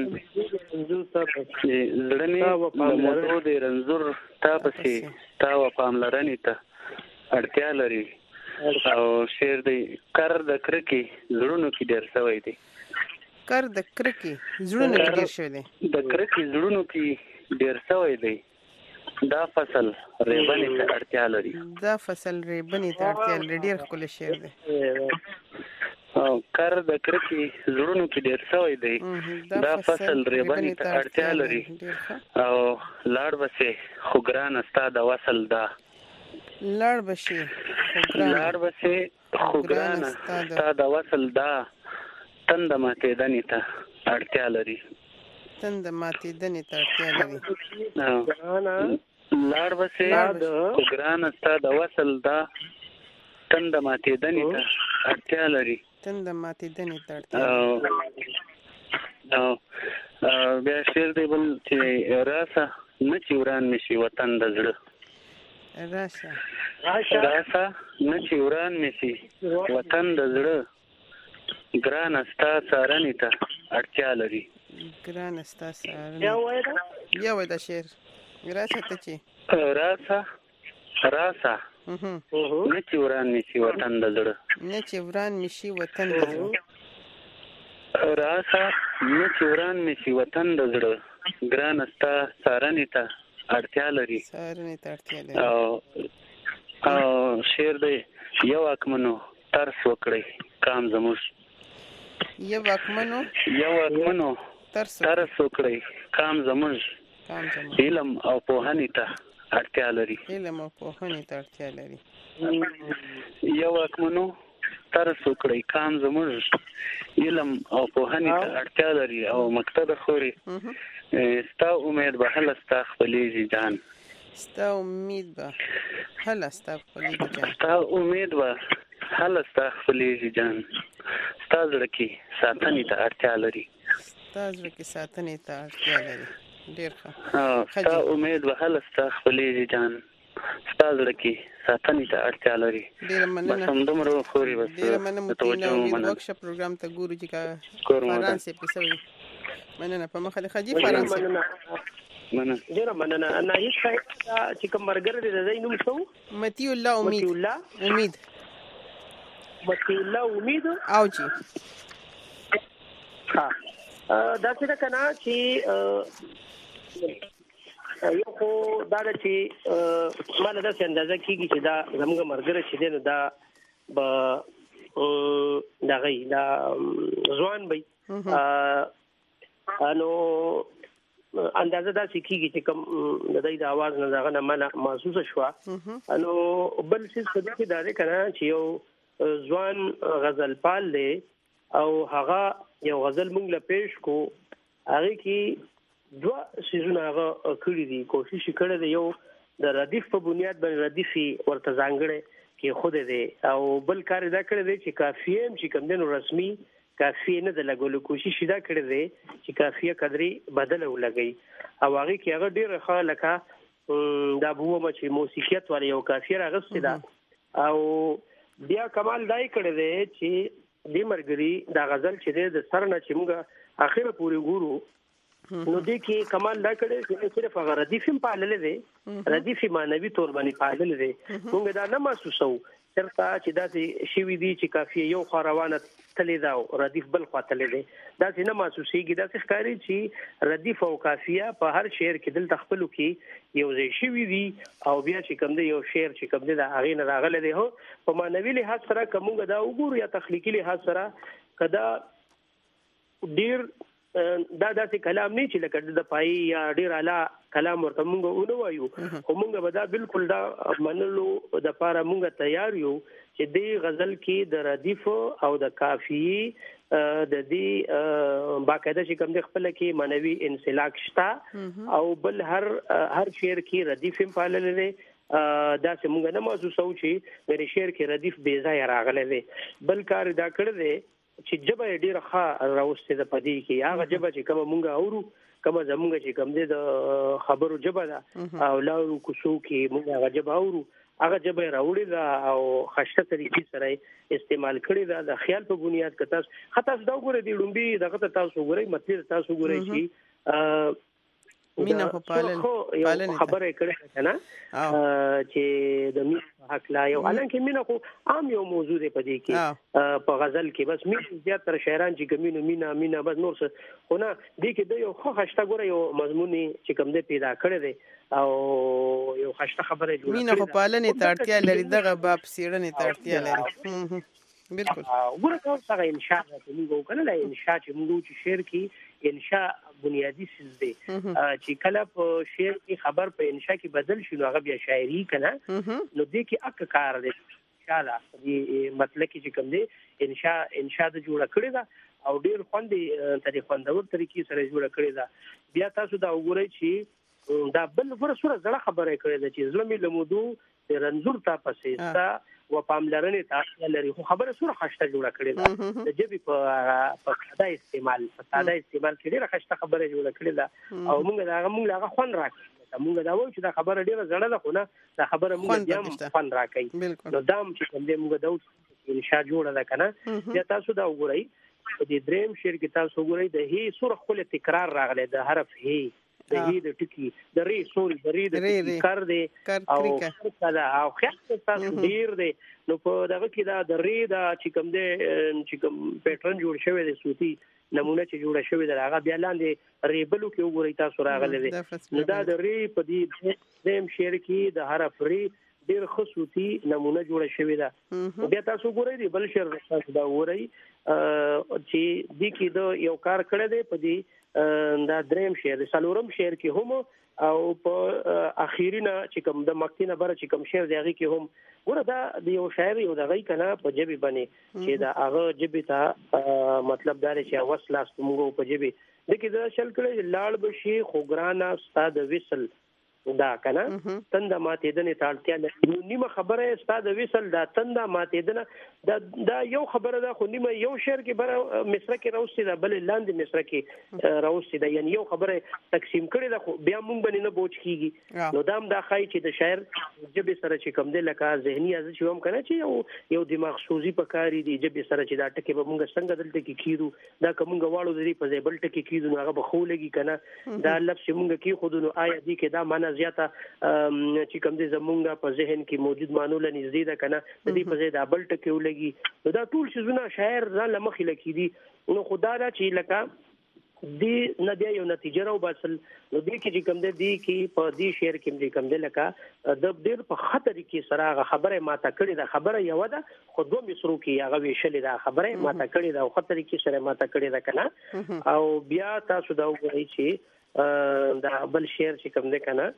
زړه مې لمودو دی رنځور تا پسې تا و پاملرنې ته اړتیا لري او شعر دی کر د کرکې زړونو کې ډېر شوی دی کر د کرکې زړونو کې ډېر شوی دی د کرکې زړونو کې ډېر شوی دی دا فصل ریبنې ته اړتیا لري دا فصل ریبنې ته اړتیا لري ډېر ښکلی شعر دی او کر د کرکې زړونو کې ډېر شوی دی دا فصل ریبنې ته اړتیا لري او لاړ بسې خو ګرانه ستا د وصل دا لاړ بسې لاړ بسې خو ګرانه ستا د وصل دا تند ماتېدنې ته اړتیا لري تند ماتېدنې ته اړتیا لري لاړ بسې خو ګرانه ستا د وصل دا تند ماتېدنې ته اړتیا لري تند ماتېدنې ته اړتیا لري او بیا شعر دی بل چې راسه نه چې وران مې شي وطن د زړه راسه راسه نه چې وران مې شي وطن د زړه ګرانه ستا څارنې ته اړتیا لري ګرانه ستا څارنې بیا وایه دا شعر راسه ته چې راسه راسه نه چې وران مې شي وطن د زړه نه چې وران مې شي وطن د زړه راسه نه چې وران مې شي وطن د زړه ګرانه ستا څارنې ته اړتیا لري څارنې ته اړتیا لري او او شعر دی یو اکمنو ترس وکړئ کام زموږ یو اکمنو یو اکمنو ترس وکړئ کام زموږ علم او پوهنې ته اړتیا لري علم او پوهنې ته اړتیا لري یو اکمنو ترس وکړئ کام زموږ علم او پوهنې ته اړتیا لري او مقصد خوري ستا امید به هله ستا خپلېږي جان ستا امید به هله ستا خپلېږي جان ستا امید به حال ستا خپلېږي جان ستا زړه کې ساتنې ته اړتیا لري ستا زړه کې ساتنې ته اړتیا لري ډېر ښه ستا امید به هله ستا خپلېږي جان ستا زړه کې ساتنې ته اړتیا لري ډېره مننه بس همدومره خورې بس ډېره مننه متینه امید وکشه پروګرام ته ګورو چې کا فاران سي په سوي مننه په مخه د خجی فاران سي مننه ډېره مننه نه هیڅ چې کوم مرګر دې زای نوم څو متی الله امید متی الله امید متی الله امید او جی ها دا څه ده کنه چې یو خو دا چې مال دا څنګه اندازه کیږي چې دا زموږ مرګره چې دی نو دا به دا غي دا ځوان به انو اندازه دا کیږي چې کوم د دې د आवाज نه دغه نه منه محسوس شو انو بل څه څه کې دا ده کنه چې یو ځوان غزل پال دی او هغه یو غزل مونږ له پېښ کو هغه کې دوه سيزونه هغه کړی دي کوشش کړی دی یو د ردیف په بنیاد باندې ردیفي ورته ځانګړې کې خود دی او بل کار دا کړی دی چې کافیه چې کوم دنو رسمي کافیه نه د لګولو کوشش دا کړی دی چې کافیه قدرې بدل ولګي او هغه کې هغه ډیر ښه لکه دا بوه مچ موسیقیت ولې یو کافیه راغسته ده او بیا کمال دای کړی دی چې د مرګري دا غزل چې د سر نه چې موږ اخیره پوری ګورو نو دې کې کمال دا کړی چې صرف هغه ردیف په پالل دي ردیف مانوي تور باندې پالل دي موږ دا نه محسوسو چرته چې دا شی وی دي چې کافي یو خروانه تلې دا ردیف بل خاطر دي دا چې نه محسوسيږي دا څه ښکاری چې ردیف او کافیه په هر شعر کې دل تخپلو کې یو ځای شی وی دي او بیا چې کوم دی یو شعر چې کوم دی دا هغه نه راغله دي هو په مانوي لحاظ سره کومه دا وګورو یا تخلیقي لحاظ سره کدا ډیر دا داسې کلام نه چې لکه د پای یا ډیر اعلی کلام ورته مونږ ونه وایو خو مونږ به دا بالکل دا منلو د پاره مونږ تیار یو چې د غزل کې د ردیف او د کافی د دې باقاعده چې کوم د خپل کې مانوي انسلاک شته او بل هر هر شعر کې ردیف په پالل لري دا چې مونږ نه محسوسو چې د شعر کې ردیف بے ځای راغله وي بل کار دا کړی دی چې جبه ډیره ښه راوسته د پدې کې هغه جبه چې کوم مونږ اورو کوم زمونږ چې کوم د خبرو جبه ده او لاورو کوڅو کې مونږ هغه جبه اورو هغه جبه راوړي دا او خشته طریقې سره استعمال کړي دا د خیال په بنیاد کې تاسو خاص دا وګورئ د لومبي دغه تاسو وګورئ مطلب تاسو وګورئ چې مینا په پالل پالل خبره کړه کنه چې د مینا حق لا یو الان کې مینا خو عام یو موضوع دی په دې کې په غزل کې بس مینا زیات تر شاعران چې ګمینو مینا مینا بس نور څه خو نه دې کې د یو خو خشته ګوره یو مضموني چې کوم دې پیدا کړی دی او یو خشته خبره جوړه مینا په پالنې ته اړتیا لري دغه باب سیړنې ته اړتیا لري بالکل ګوره تاسو څنګه انشاء راته موږ وکړل انشاء چې موږ چې شعر کې انشاء بنیادی سیز دی چې کله په شعر کې خبر په انشاء کې بدل شي نو هغه بیا شاعري کنه نو دې کې اک کار دی انشاء دې مطلب کې چې کوم دی انشاء انشاء د جوړه کړی دا او ډیر خوندې طریق خوندور طریقې سره جوړه کړی دا بیا تاسو دا وګورئ چې دا بل ورسره زړه خبره کړې ده چې ظلمي لمودو د رنزور تا پسې تا و پاملرنې تاسو لري خو خبره سره خشته جوړه کړې ده د جبي په په ساده استعمال په ساده استعمال کې ډیره خشته خبره جوړه کړې ده او موږ دا موږ هغه خوان راکړو موږ دا وایو چې دا خبره ډیره زړه ده خو نه دا خبره موږ بیا خوان راکړي نو دام چې کوم دې موږ دا انشاء جوړه ده کنه بیا تاسو دا وګورئ د دریم شعر کې تاسو وګورئ د هي سره خپل تکرار راغلی د حرف هي د هي د ټکی د ری سوري د ری د کار دی او کله او خاص تاسو ډیر دی نو په دغه کې دا د ری دا چې کوم دی چې کوم پیټرن جوړ شوی دی صوتي نمونه چې جوړه شوی دی هغه بیا لاندې ریبلو کې وګورئ تاسو راغلی دی نو دا د ری په دې دیم شعر کې د حرف ری ډیر خصوصي نمونه جوړه شوی ده بیا تاسو ګورئ دی بل شعر تاسو دا وګورئ چې د کې د یو کار کړی دی په دې دا دریم شعر سلورم شعر کې هم او په اخیرینا چې کوم د مکتینه بره چې کوم شعر دی هغه کې هم ګوره دا د یو شاعر یو دغه کنه په جبي باندې چې دا هغه جبي ته مطلب دا چې وصل است موږ په جبي د کې دا شل کړي لاړ بشي خوګرانا استاد وصل دا کنه تنده ماتېدنې ته اړتیا لري. نیمه خبره ستا د وصل دا تنده ماتېدنه دا دا یو خبره ده، خو نیمه یو شعر کې بره مصره کې راوستي ده، بل لاندې مصره کې راوستي ده، یعنی یو خبره تقسیم کړي ده، خو بیا مونږ باندې نه بوج کیږي. نو دا هم دا ښایي چې د شاعر ژبې سره چې کوم دی لکه ذهني ازه چې هم کنه چې یو یو دماغ سوزي پکاري دي ژبې سره چې دا ټکي به مونږ څنګه دلته کې کیدو، دا کوم غواړو د دې په ځای بل ټکي کیدو نو هغه به خو لګي کنه دا لفظ مونږ کې خود نو آیا دي کې دا معنا زیاته چې کوم دې زمونږ په ذهن کې موجود مانو له نږدې ده کنه د دې په ځای دا بل ټکی ولګي. نو دا ټول شیزونه شاعر ځان له مخې لکې دي. نو خدا دا چې لکه دی نه بیا یو نتیجه راو باسل. نو دې کې چې کوم دې دی کې په دې شعر کې دې کوم دې لکه د ډېر په خطر کې سره خبره ماته کړې ده، خبره یو ده خو دوه مصرو کې هغه ویشلې ده، خبره ماته کړې ده او خطر کې سره ماته کړې ده کنه. او بیا تاسو دا وګورئ چې دا بل شعر چې کوم دې کنه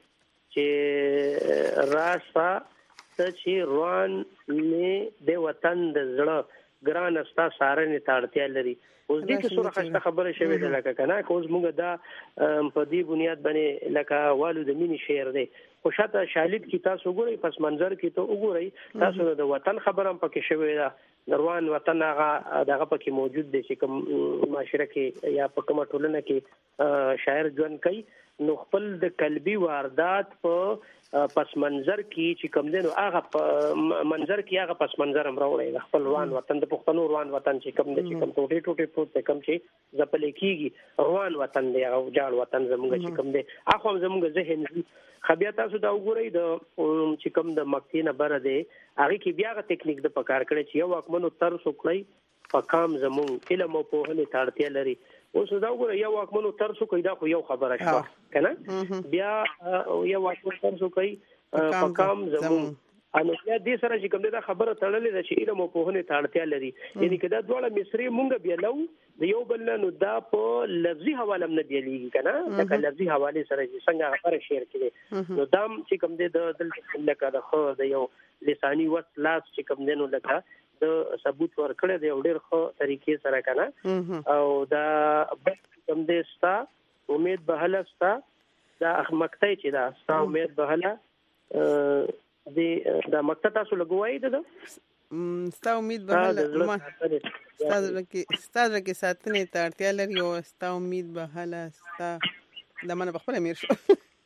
چې راسا ته چې روان مې د وطن د زړه ګران استا سارنې تاړتیا لري. اوس دې کې سره خسته خبره شوې ده لکه کنه کوز موږ دا په دې بنیاد باندې لکه والو د مینی شعر دی، خو شاته شالید کې تاسو وګورئ پس منظر کې ته وګورئ تاسو د وطن خبره هم پکې شوې ده، روان وطن هغه دغه پکې موجود دی چې کوم معاشره کې یا په کومه ټولنه کې شاعر ژوند کوي. نو خپل د قلبي واردات په پس منظر کې چې کوم دی نو هغه منظر کې هغه پس منظر هم راوړی خپل روان وطن د پښتنو روان وطن چې کوم دی چې کوم ټوټې ټوټې پروت دی کوم چې ځپلې کېږي روان وطن دی هغه جاړ وطن زموږ چې کوم دی هغه هم زموږ ذهن دی. خبیا تاسو دا وګورئ د چې کوم د مقطع نه بره دی هغه کې بیا غو ټیکنیک د پکار کړی چې یو واکمنو تر سوکړی په کام زموږ علم او پوهنې ته اړتیا لري. اوس دا وګورئ یو واکمنو تر سوکړي دا خو یو خبره شوه کنه، بیا یو واکمنو تر سوکړي په کام زموږ انو بیا دې سره چې کوم دا خبره تړلې ده چې علم او پوهنې ته اړتیا لري. یعنی کدا دواړه مصری مونږ بیا لو د یو بل نو دا په لفظي حواله نه دیږي کنه، دا لفظي حواله سره چې څنګه خبره شیر کړي نو دام چې کوم دې د دل لکه د خو د یو لسانی وصلاس چې کوم دې نو لکه د ثبوت ورکړه د ډېر خو طریقې سره کنه. او دا کوم دې ستا امید بهله ستا دا مقطع چې دا ستا امید بهله د د مقطع تاسو لګوي ده ستا امید بهله ما ستاسو کې ستاسو کې ساتنې ته اړتیا لري او ستا امید بهله ستا د منه بخپل امیر شو.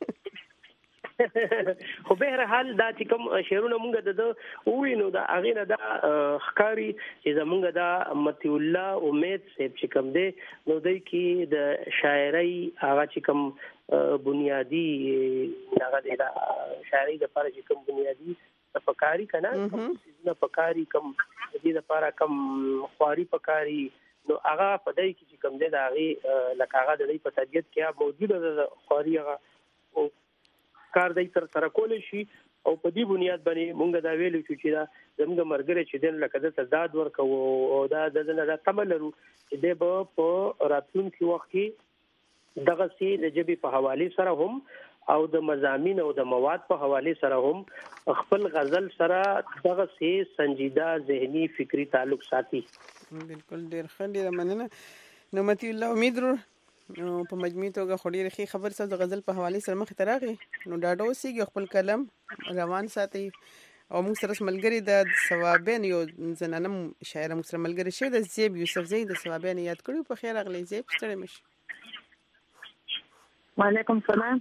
خو به هر حال دا چې کوم شعرونه مونږ د وینو دا اغه نه دا خکاری چې زمونږ دا متی الله امید صاحب چې کوم دی نو دای کې د شاعري هغه چې کوم بنیادی هغه د شاعري د لپاره چې کوم بنیادی تفکاری کنه نه فکاری کوم دې لپاره کوم خواري فکاری نو هغه په دای کې چې کوم دی دا هغه لکه هغه د دې په طبيعت کې موجوده ده خواري هغه او کار دای تر سره کول شي. او په دې بنیاد باندې مونږ دا ویلو چې دا زموږ مرګره چې دین لکه د داد ورکو او دا د نه د تملرو چې د په راتلونکي وخت کې دغه سي د جبي په حواله سره هم او د مضامین او د مواد په حواله سره هم خپل غزل سره دغه سي سنجیده ذهني فکری تعلق ساتي. بالکل ډیر خندې مننه. نو متي الله امید رو نو په مجموعي توګه خوري رخي خبر سره د غزل په حواله سره مخ تراغي نو ډاډو سیږي خپل کلم روان ساتي او موږ سره ملګری د ثوابین یو زنانه شاعر موږ سره ملګری شه د زیب یوسف زید د ثوابین یاد کړو په خیر اغلی زیب ستړي مش. وعلیکم السلام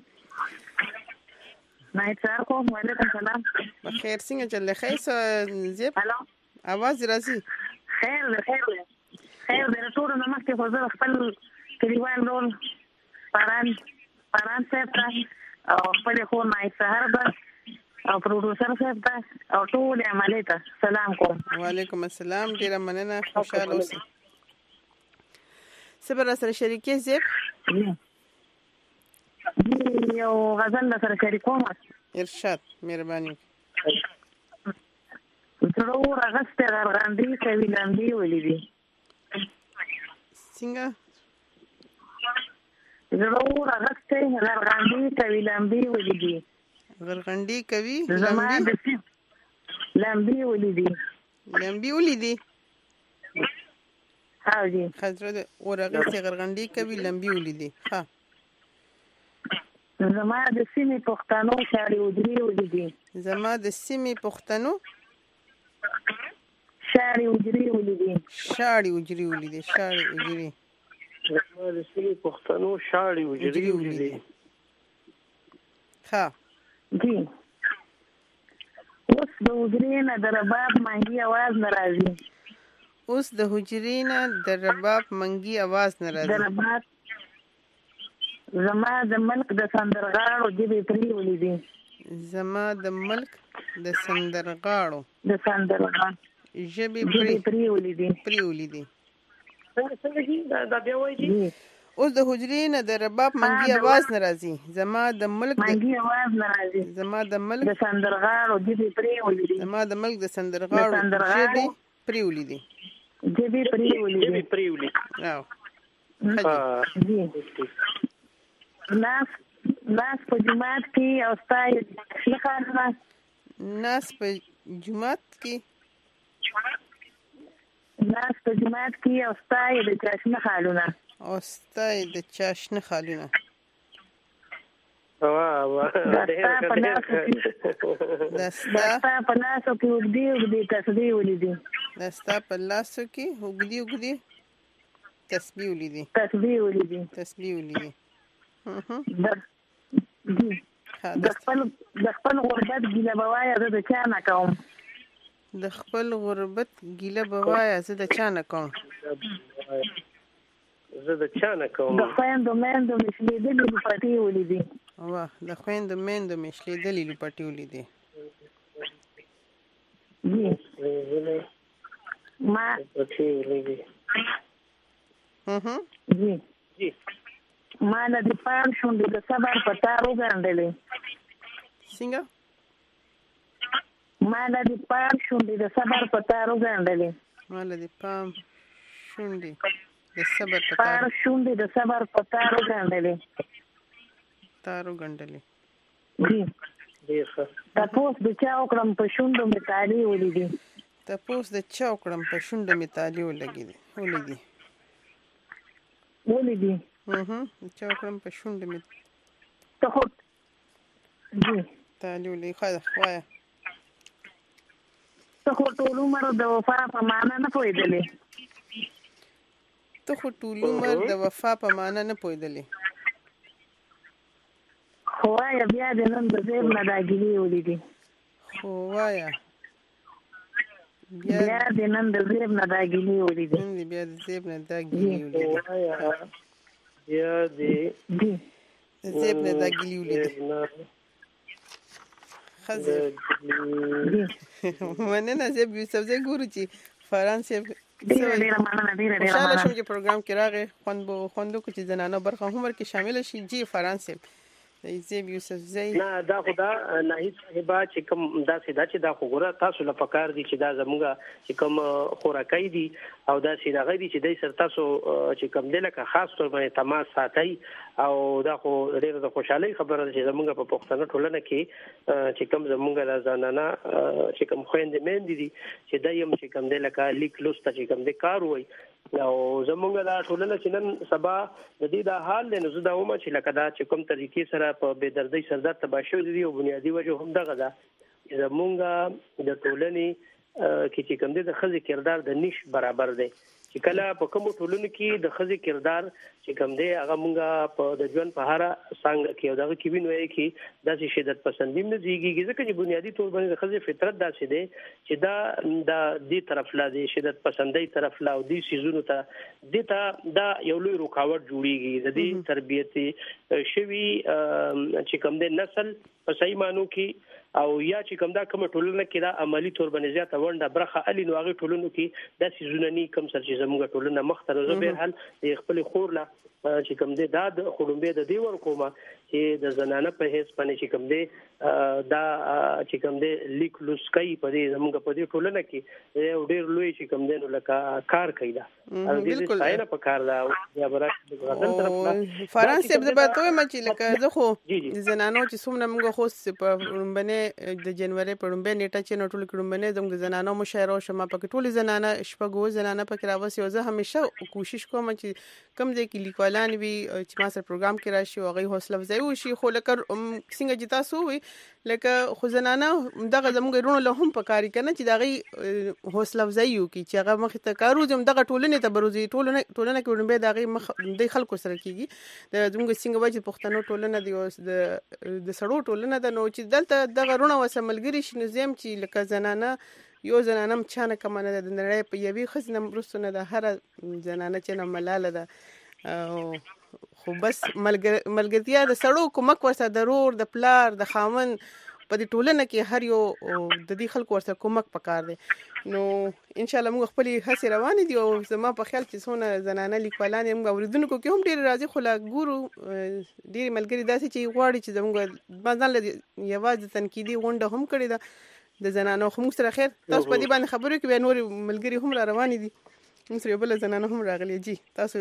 نایتاکم وعلیکم السلام بخیر څنګه چل خیر زیب الو आवाज راځي خیر خیر خیر د ټول نو مخکې خو زه خپل کلیوال رول پاران پاران صاحب او خپل خو مای سهار به او پروډوسر صاحب ته او ټول عملي ته سلام کوم. وعلیکم السلام ډیر مننه خوشاله اوسئ. صبر سره شریکې زیب یو غزل سره شریکوم ارشاد مهرباني ضرور غسته غرغندې کوي لاندې ولې څنګه ضرور غسته غرغندې کوي لاندې ولې غرغندې کوي لاندې لاندې ولې لاندې ولې ها جی حضرت ورغسته غرغندې کوي لاندې ولې ها زما د سیمې پښتنو شاړې وجري ولیدي. زما د سیمې پښتنو شاړې وجري ولیدي. شاړې وجري ولیدي. شاړې وجري. زما د سیمې پښتنو شاړې وجري ولیدي. ها جی اوس د وجري نه د رباب منګي आवाज ناراضي. اوس د حجرې نه د رباب منګي आवाज ناراضي. د رباب زما د ملک د سندرغاړو جبې پری ولیدي. زما د ملک د سندرغاړو د سندرغاړو جبې پری ولیدي. پری ولیدي. څنګه څنګه جی دا بیا وایي جی اوس د حجرې نه د رباب منګي आवाज ناراضي. زما د ملک منګي आवाज ناراضي. زما د ملک د سندرغاړو جبې پری ولیدي. زما د ملک د سندرغاړو جبې پری ولیدي. جبې پری ولیدي. جبې پری ولیدي. او جی ناس ناس په جماعت کې او ستای لخوا ناس په جماعت کې ناس په جماعت کې او ستای د چاشنه خالونه او ستای د چاشنه خالونه واه واه دستا په لاسو کې وګدي وګدي تسبیح ولیدي. دستا په لاسو کې وګدي وګدي تسبیح ولیدي. تسبیح ولیدي. تسبیح ولیدي. د خپل د خپل غربت ګیله بوایا زه د چا نه کوم. د خپل غربت ګیله بوایا زه د چا نه کوم. زه د چا نه کوم. د خویندو میندو مې شلېدلې لوپټې ولیدي. واه د خویندو میندو مې شلېدلې لوپټې ولیدي. ما جی جی ما له د پام شونډې د صبر په تار وګنډلې. څنګه؟ ما له د پام شونډې د صبر په تار وګنډلې. ما له د پام شونډې د صبر په تار شونډې د صبر په تار وګنډلې. تار وګنډلې. جی تپوس د چا وکړم په شونډو مې تالې ولیدي. تپوس د چا وکړم په شونډو مې تالې ولګېدې ولیدي. ولیدي. اها چا وکړم په شونډو مې ته خو جی تالې ولې خاله وایا ته خو ټول عمر د وفا په معنا نه پوهېدلې. ته خو ټول عمر د وفا په معنا نه پوهېدلې. خو وایا بیا د نن د زیب نه دا ګیلې ولیدي. خو وایا بیا د نن د زیب نه دا ګیلې ولیدي. نن بیا د زیب نه دا ګیلې ولیدي. بیا د زیب نه دا ګیلې ولیدي. خزه مننه زیب یوسف زه ګورو چې فرانسې ډیره ډیره مننه ډیره ډیره مننه شوم چې پروګرام کې راغی خوند بو خوندو کې زنانه برخه هم ورکې شامل شي. جی فرانسې زیب یوسف زی نه دا خدا ناهید صاحبہ چې کوم دا سیدا چې دا خو ګوره تاسو له پکار دي چې دا زموږه چې کوم خوراکای دي او دا سیدا غوي چې دای سر تاسو چې کوم د لکه خاص تور باندې تماس ساتي او دا خو ډیره د خوشحالي خبره ده چې زموږه په پښتنه ټولنه کې چې کوم زموږه د ځانانه چې کوم خويندې مېندې دي چې دایم چې کوم د لکه لیک لوست چې کوم د کار وای او زموږه د ټولنه چې نن سبا د دې د حال له نزد اومه چې لکه دا چې کوم طریقې سره په بے دردۍ سردار تباشو دي او بنیادی وجه هم دغه ده زموږه د ټولنې کې چې کوم د خزي کردار د نش برابر دی چې کله په کوم ټولنو کې د خزي کردار چې کوم دی هغه مونږه په د ژوند په هر څنګه کې او دغه کې وینوي کې د شدت پسندیم نه دیږي ځکه چې بنیادی تور باندې د خزي فطرت داسې دی چې دا د دې طرف لا دی شدت پسندۍ طرف لا او دې سيزونو ته د ته دا یو لوی رکاوټ جوړیږي د دې تربيتي شوی چې کوم دی نسل په صحیح مانو کې او یا چې کوم دا کوم ټولنه کې دا عملی تور باندې زیاته ونده برخه علي نو هغه ټولنو کې د سيزونني کم سر چې زموږ ټولنه مختلفه به حل خپل خور لا چې کوم دی دا د خړومبه د دی ور کومه چې د زنانه په هیڅ باندې چې کوم دی دا چې کوم دی لیک لوسکای په دې زموږ په دې ټولنه کې یو ډیر لوی چې کوم دی نو لکه کار کوي دا بالکل نه په کار دا یا برابر غزل طرف فرانسې د باتوي مچ لکه زه خو زنانو چې څومره موږ خو په رومبنه د جنوري په رومبه نیټه چې نو ټول کړمبنه د زنانو مشاعره شمه په ټول زنانه شپږو زنانه په کراوس یو زه همیشه کوشش کوم چې کم ځای کې لیکوالان وي چې ما سره پروګرام کې راشي او غي حوصله افزای وشي خو لکه څنګه چې تاسو وي لکه خو زنانه دغه زموږ رونو له هم پکاري کنه چې دغه حوصله افزایي وکړي چې هغه مخ ته کارو زم دغه ټولنې ته بروزي ټولنه ټولنه کې به دغه مخ د خلکو سره کیږي د زموږ څنګه وایي پښتنو ټولنه دی د د سړو ټولنه د نو چې دلته دغه رونو وسملګری شنو زم چې لکه زنانه یو زنانه چانه کمنه د نړۍ په یوې خزنه مرستونه د هر زنانه چې نه ملاله ده خو بس ملګرتیا د سړو کومک ورسره ضرور د پلار د خامن په دې ټولنه کې هر یو د دې خلکو ورسره کومک پکار دی نو ان شاء الله موږ خپل هڅې روانې دي او زما په خیال چې څونه زنانه لیکوالان موږ اوریدونکو کې هم ډیر راځي خو لا ګورو ډیر ملګری داسې چې غواړي چې زموږ بازار له یوازې تنقیدي غونډه هم کړې ده د زنانو خو موږ سره خیر تاسو په دې باندې خبرو کې به نور ملګری هم را روان دي موږ سره بل زنانو هم راغلي جی تاسو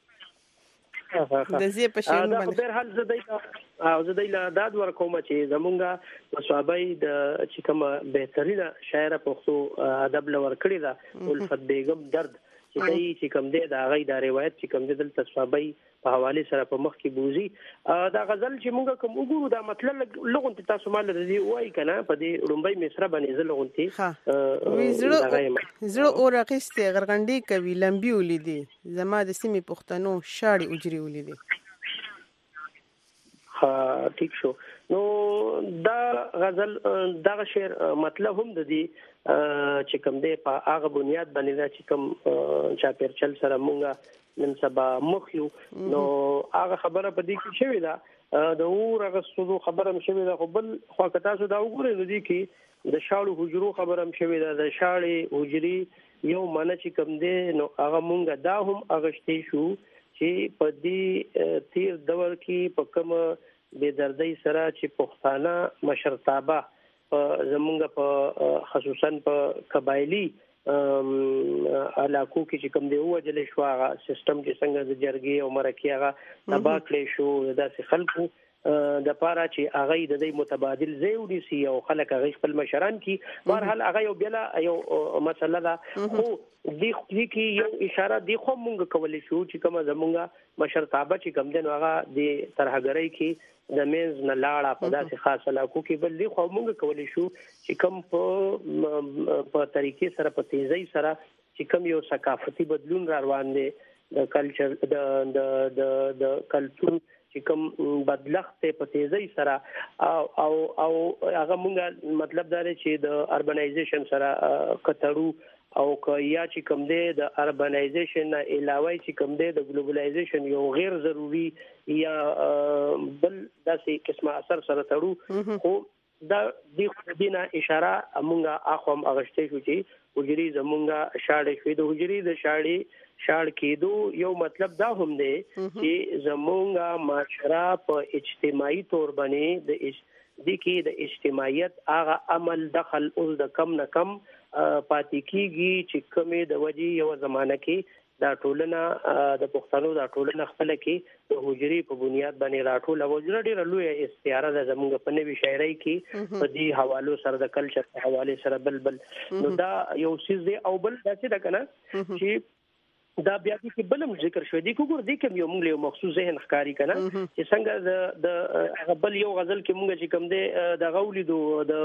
د زی په شین باندې په هر حال زه دای او زه دای له داد ورکوم چې زمونږه مصابای د چې کومه بهترینه شاعره پښتو ادب لور کړی دا الفت بیگم درد چې دای چې کوم دی دا غي دا روایت چې کوم دی دلته صحابي په حواله سره په مخ کې بوزي دا غزل چې موږ کوم وګورو دا مطلب لغون تاسو مال رضی وای کنه په دې لومبای مصره باندې زلغون تی زړه زړه او راقسته غرغندې کوي لمبي ولیدي زما د سیمې پښتنو شاړي اجري ولیدي ها ٹھیک شو نو دا غزل دا شعر مطلب هم د دې چې کوم دی په هغه بنیاد باندې دا چې کوم چا پرچل سره مونږه نن سبا مخ یو نو هغه خبره په دې کې شوې ده د اور هغه څه خبره هم شوې ده خو بل خو کتاسو دا وګورئ نو دي کې د شاړو حجرو خبره هم شوې ده د شاړې حجري یو معنی چې کوم دی نو هغه مونږه دا هم اغشتې شو چې په دې تیر دور کې په کوم بے دردی سره چې پښتانه مشرتابه زمونږ په خصوصا په قبایلی علاقو کې چې کوم دی وجل شو هغه سیستم چې څنګه د جرګې او مرکې هغه تباہ کړی شو داسې خلکو د پاره چې هغه د دې متبادل زیودي سي او خلک هغه خپل مشران کې بهرحال هغه یو بلا یو مسله ده خو دې کې یو اشاره دی خو مونږ کولای شو چې کوم زمونږ مشرتابه چې کوم دی هغه د ترهګرۍ کې د مینز نه لاړه په داسې خاصه علاقو کې بل دی خو مونږ کولای شو چې کوم په په طریقې سره په تیزی سره چې کوم یو ثقافتي بدلون را روان دي د کلچر د د د کلچر چې کوم بدلخت په تیزی سره او او او هغه مونږه مطلب دا دی چې د اربنایزیشن سره کتړو او که یا چې کوم دی د اربنایزیشن نه علاوه چې کوم دی د ګلوبلایزیشن یو غیر ضروری یا بل داسې قسمه اثر سره تړو خو دا د دینه اشاره مونږه اخوم اغشته شو چې حجري زمونږه شاړې شوې د حجري د شاړې شاړ کېدو یو مطلب دا هم دی چې زمونږه معاشره په اجتماعي تور باندې د دې کې د اجتماعیت هغه عمل دخل اوس د کم نه کم پاتې کیږي چې کومې د وجې یو زمانہ کې دا ټولنه د پښتنو دا ټولنه خپل کې د حجري په بنیاد باندې راټول او ډېر لوی استعاره د زمونږ په نوي شاعرۍ کې په دې حوالو سره د کلچر په حواله سره بل بل نو دا یو څه دی او بل داسې ده کنه چې دا بیا چې بلم ذکر شوی دی کوګور دی کوم یو موږ له مخصوص ذهن ښکاری کنه چې څنګه د د غبل یو غزل کې موږ چې کوم دی د غولیدو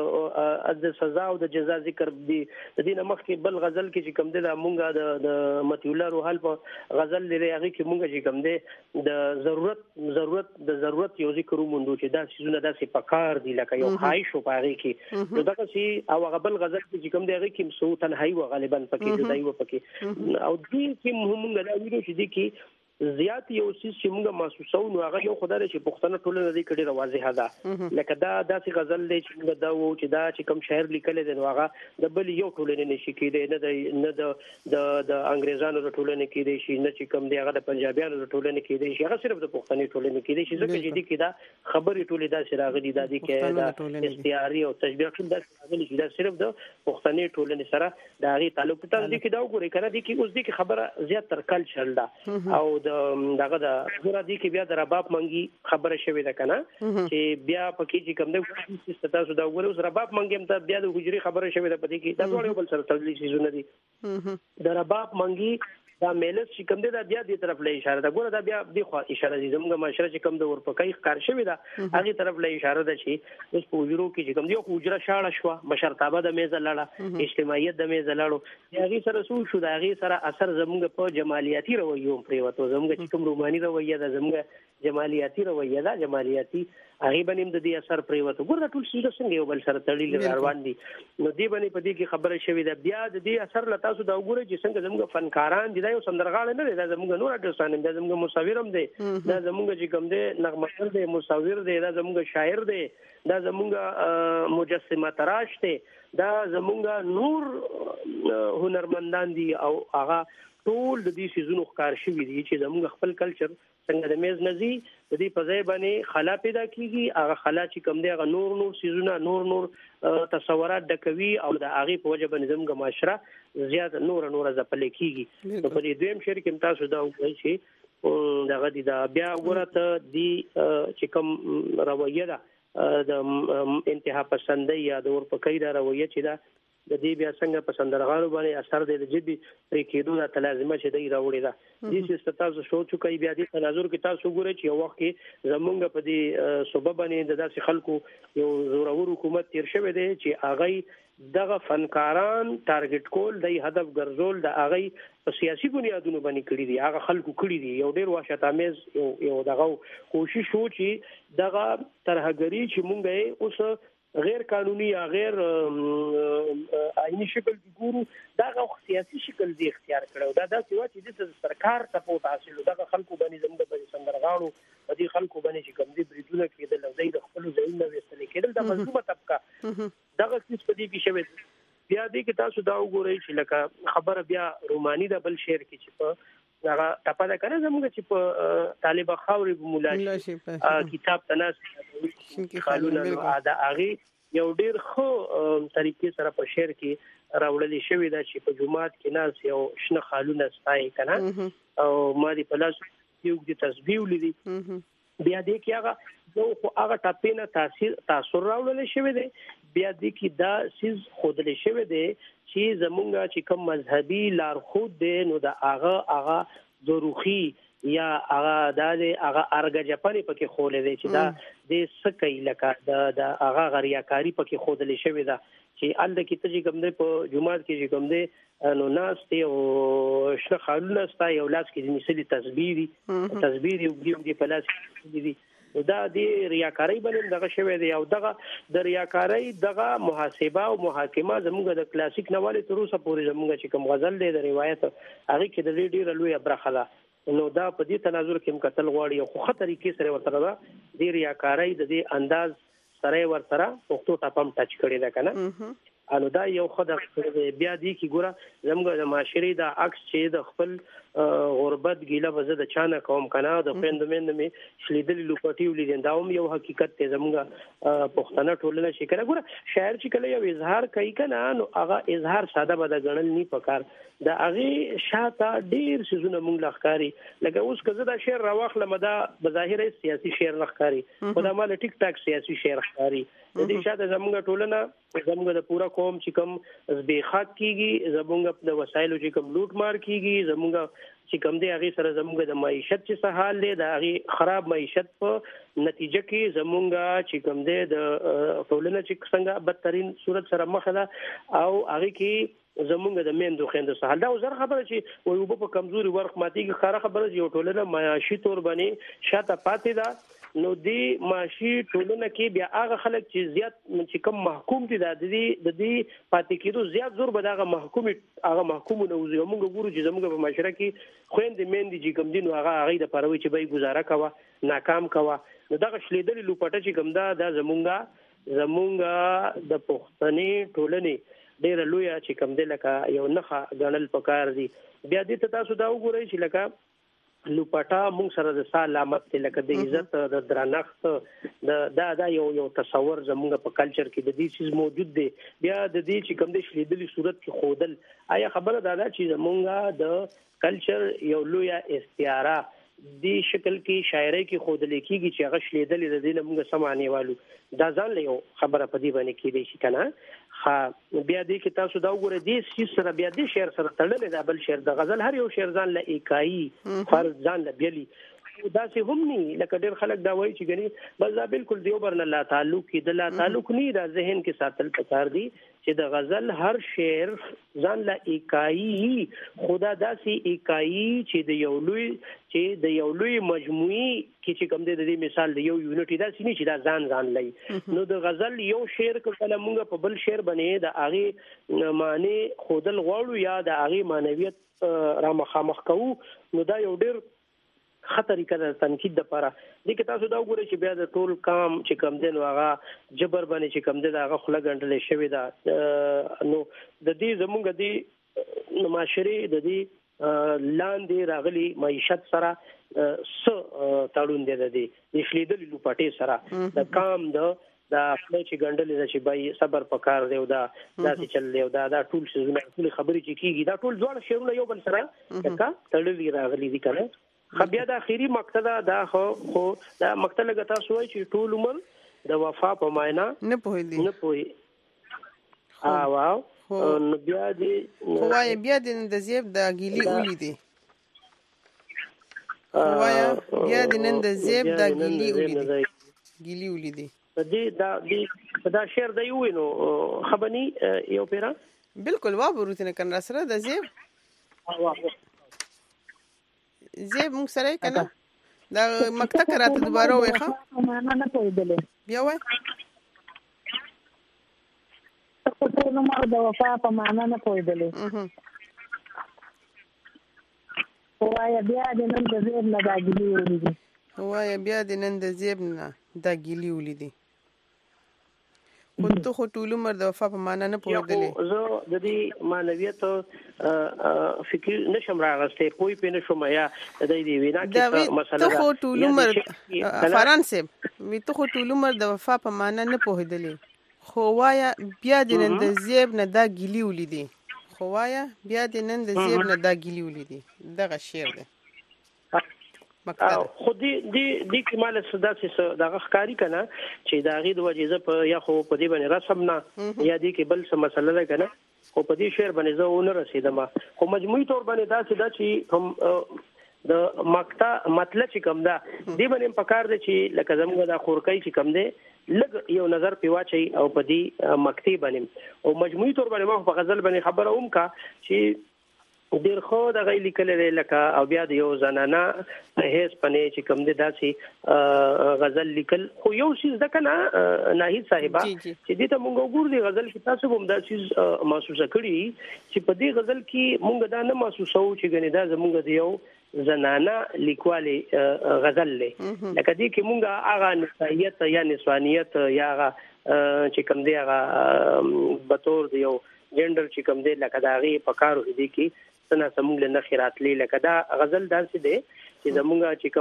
د د سزا او د جزا ذکر دی د دینه مخ کې بل غزل کې چې کوم دی د موږ د د متی الله روحل په غزل لري هغه کې موږ چې کوم دی د ضرورت ضرورت د ضرورت یو ذکر ومنو چې دا سيزونه داسې پکار دي لکه یو خواهش او پاره کې نو دا چې او غبل غزل کې کوم دی هغه کې مسو تنهایی و غالبا پکې جدای و پکې او دې کې مونږ دا ویلو چې دي کې زیات یو څه چې موږ محسوسو نو هغه یو خدای چې پښتنه ټولنه دې کړي واضحه ده لکه دا داسې غزل دی چې موږ دا وو چې دا چې کوم شاعر لیکل دي نو هغه د بل یو ټولنه نشي کېدی نه د نه د د انګريزانو د ټولنه کې دي شي نه چې کوم دی هغه د پنجابیانو د ټولنه کې دي شي هغه صرف د پښتني ټولنه کې دي شي ځکه چې دې کې دا خبرې ټولې دا سراغلي دا دي کې دا استعاری او تشبیه ټول دا سراغلي چې دا صرف د پښتني ټولنه سره دا غي تعلق ته دي کې دا وګورئ کنه دي کې اوس دي کې خبره زیات تر کلچر ده او د دغه د غوړه دي کې بیا د رباب منګي خبره شوې ده کنه چې بیا پکې چې کوم د ستاسو دا وګورئ اوس رباب منګي ته بیا د حجري خبره شوې ده پدې کې دا ټول بل سره تدلیل شي زونه دي د رباب منګي دا میلس چې کوم دی دا بیا دې طرف له اشاره ده ګوره دا بیا د خو اشاره دي زموږ معاشره چې کوم د ورپکای ښکار شوی دا هغه طرف له اشاره ده چې اوس په وجرو کې چې کوم دی خو وجره شاړه شو مشرتابه د میز لاړه اجتماعیت د میز لاړو هغه سره سو شو دا هغه سره اثر زموږ په جمالیاتي رویو پریوتو زموږ چې کوم روماني رویه ده زموږ جمالیاتي رویه ده جمالیاتي هغه باندې د دې اثر پریوتو ګوره ټول څه څنګه یو بل سره تړلي روان دي نو دې باندې په دې کې خبره شوې ده بیا د دې اثر له تاسو دا وګورئ چې څنګه زموږ فنکاران دي دا یو سندرغاړي نه دي دا زموږ نور ارتستان دي زموږ مصور هم دي دا زموږ چې کوم دي نغمه دي مصور دي دا زموږ شاعر دي دا زموږ مجسمه تراش دي دا زموږ نور هنرمندان دي او هغه ټول د دې سيزونو ښکار شوی دي چې زموږ خپل کلچر څنګه د میز نزي د دې په ځای باندې خلا پیدا کیږي هغه خلا چې کوم دی هغه نور نور سيزونه نور نور تصورات ډکوي او د هغه په وجه باندې زموږ معاشره زیات نور نور ځپل کیږي نو په دې دویم شعر کې تاسو دا وایي چې دغه دي دا بیا ورته دی چې کوم رویه ده د انتها پسندي یا د ورپکې دا رویه چې دا د دې بیا څنګه په سندرغاړو باندې اثر د جدي پرې کېدو د تلازمه چې دی راوړي دا دې چې تاسو شو چې کوي بیا د تناظر کې تاسو ګورئ چې یو وخت کې زمونږ په دې صوبه باندې د داسې خلکو یو زورور حکومت تیر شوی دی چې هغه دغه فنکاران ټارګټ کول د هدف ګرځول د هغه په سیاسي بنیادونو باندې کړی دي هغه خلکو کړی دي یو ډیر واشتامیز یو یو دغه کوشش وو چې دغه ترهګری چې مونږه اوس غیر قانوني یا غیر آئینی شکل کې ګورو دا غو سیاسي شکل دی اختیار کړو دا د سیوا چې د سرکار سپورټ حاصل دا خلکو باندې زموږ په سندرغاړو په دې خلکو باندې چې کوم دي بریدونه کېدل او د خپل ځایونه وستل کېدل دا مظلومه طبقه دا څه په دې کې شوی بیا دې کې تاسو دا وګورئ چې لکه خبره بیا روماني د بل شعر کې چې په هغه تپاله کنه زموږ چې په طالب خاوري بمولا کتاب تناس خالونه ادا هغه یو ډیر خو طریقې سره په شعر کې راوړل شوی دا چې په جمعات کې ناس یو شنه خالونه ستای کنه او ما دې په لاس یو د تسبیح ولیدي بیا دې کې هغه یو خو هغه ټاپینه تاثیر تاثیر راوړل شوی دی بیا دې کې دا سیز خودل شوی دی چې زمونږ چې کوم مذهبي لارښود دی نو دا هغه هغه ضروري یا هغه د هغه ارګ جپاني پکې خولې دی چې دا د سکه لکه د د هغه غریاکاری پکې خودلې شوی دا چې ال د کیته چې کوم دی په جمعات کې چې کوم دی نو ناس ته او شنه خالونه ستا یو لاس کې مثلی تسبیح دي تسبیح یو دی په لاس کې دي دا د ریاکاری باندې دغه شوی دی او دغه د ریاکاری دغه محاسبه او محاکمه زموږ د کلاسیک نواله تر اوسه پورې زموږ چې کوم غزل دی د روایت هغه کې د ډېر لوی برخه ده نو دا په دې تناظر کې مقتل غواړي او خو خطرې کې سره ورته دا د ریاکاری د دې انداز سره ورته پښتو ته پم ټچ کړی دا کنه انو دا یو خدای بیا دی کی ګوره زموږ د معاشري دا عکس چې د خپل غربت ګیله وزه د چانه قوم کنه د پیندمن می شلیدل لوپټي ولیدل دا هم یو حقیقت ته زموږ پښتنه ټولنه شي کنه ګوره شاعر چې کله یو اظهار کوي کنه نو هغه اظهار ساده به د غنل نه پکار دا هغه شاته ډیر سيزونه مونږ لخکاری لکه اوس کزه دا شعر راوخله مدا بظاهر سیاسي شعر لخکاری خدای مال ټیک ټاک سیاسي شعر لخکاری د دې شاته زموږ ټولنه زموږ د پورا قوم چې کوم زبېخات کیږي زموږ د وسایلو چې کوم لوټ مار کیږي زموږ چې کوم دی هغه سره زموږ د معیشت چې څه حال دی د هغه خراب معیشت په نتیجه کې زموږ چې کوم دی د ټولنه چې څنګه بدترین صورت سره مخ ده او هغه کې زمونږ د میندو خويندو سره دا وزر خبره چې وي په کمزوري ورخ ماتيږي خاره خبره یو ټولنه معاشي تور باندې شاته پاتې ده نو دی معاشي ټولنه کې بیا هغه خلک چې زیات چې کوم محکوم دي د دې د دې پاتې کېدو زیات زور به هغه محکوم هغه محکوم نه وزي موږ ګورو چې زموږ په معاشره کې خويندې میندې چې کوم دي نو هغه هغه د پروي چې به گزاره کوه ناکام کوه نو دغه شلیدل لوپټه چې کوم دا د زمونږ زمونږ د پښتني ټولنې ډېر لوی چې کوم دی لکه یو نخه غنل پکار دي بیا دې تاسو دا وګورئ چې لکه لوپټا موږ سره د سلامت لکه د عزت د درنښت د دا دا یو یو تصور زموږ په کلچر کې د دې چیز موجود دی بیا د دې چې کوم د شلیدلي صورت کې خودل آیا خبره دا ده چې زموږ د کلچر یو لوی استعاره دی شکل کې شاعري کې خودل کېږي چې هغه شلیدلې د دې موږ سمانه والو دا ځان له یو خبره په دې باندې کې دی چې کنه ها بیا دې کې تاسو دا وګورئ دې سیس سره بیا دې شعر سره تړلې دا بل شعر د غزل هر یو شعر ځان له اکایي فرض ځان له بیلی دا سه هم نه لکه ډېر خلک دا وایي چې ګني بس دا بالکل دیو برن الله تعلق کې د الله تعلق نه دا ذهن کې ساتل پکار دي چې د غزل هر شعر ځان له اکایي خدا داسې اکایي چې د یو لوی چې د یو لوی مجموعي کې چې کوم د دې مثال د یو یونټي دا سینې چې دا ځان ځان لای نو د غزل یو شعر کله موږ په بل شعر باندې د هغه معنی خودل غواړو یا د هغه معنویت را مخامخ کوو نو دا یو ډېر خطرې کړه تنقید د لپاره د کې تاسو دا وګورئ چې بیا د ټول کام چې کم دین واغه جبر باندې چې کم دین هغه خله غنډلې شوی دا نو د دې زمونږ د معاشري د دې لاندې راغلي معیشت سره س تړون دی د دې شلیدل لوپټې سره د کام د دا خپل چې غنډلې د چې بای صبر پکار دی او دا داسې چل دی او دا دا ټول څه ټول خبرې چې کیږي دا ټول ځوان شعرونه یو بل سره کا تړلې راغلي دي کنه خبیا د اخیری مقصد دا خو خو دا مقصد لګتا سوې چې ټول عمر د وفا په معنا نه پوي دي نه پوي ها واو نو بیا دې خو وايي بیا د زیب د ګيلي اولي دي خو وايي بیا د نن د زیب د ګيلي اولي دي ګيلي اولي دي دې دا دې دا شعر دی وینو خبني یو پیرا بالکل وا بروتنه کن را سره د زیب واو زیب موږ سره کنه دا مکتب راته دوباره وایخه معنا نه پوهیدلې بیا وای څه نو ما د وفا په معنا نه پوهیدلې وایا بیا د نن د زیب نه دا ګلی ولیدي وایا بیا د نن د زیب نه دا ګلی ولیدي خو ته خو ټول عمر د وفا په معنا نه پوهیدلې زه د دې معنویت فکر نشم راغسته پوي پینې شوم یا د دې وینا کې مسله ته خو ټول عمر فرانسې وی ته خو ټول عمر د وفا په معنا نه پوهیدلې خو وایا بیا د نن د زیب نه دا ګلی ولیدي خو وایا بیا د نن د زیب نه دا ګلی ولیدي دغه شعر دی خو دې دې دې کمال صدا چې دغه ښکاری کنه چې دا غي د وجهه په یا خو په دې باندې رسم نه یا دې کې بل څه مسله ده کنه خو په دې شعر باندې زه ونه رسیدم خو مجموعي تور باندې دا چې دا چې هم د مقطع مطلب چې کوم ده دې باندې پکار دي چې لکه زموږ د خورکۍ چې کوم ده لګ یو نظر پیواچي او په دې مقطع باندې او مجموعي تور باندې ما په غزل باندې خبره اوم کا چې ډیر خو د غیلی کله لکه او بیا د یو زنانه هیڅ پنه چې کوم دي داسي غزل لیکل خو یو شیز د کنه ناهید صاحبہ چې دې ته مونږ وګور دي غزل کې تاسو هم دا شیز محسوسه کړی چې په دې غزل کې مونږ دا نه محسوسو چې غنی دا زمونږ دی یو زنانه لیکواله غزل لې لکه دې کې مونږ هغه نسایت یا نسوانیت یا چې کوم دی هغه بطور دی یو جندر چې کوم دی لکه دا غي پکارو دي کې څنګه سمول نه خیرات لې لکه دا غزل داسې دی چې زمونږ چې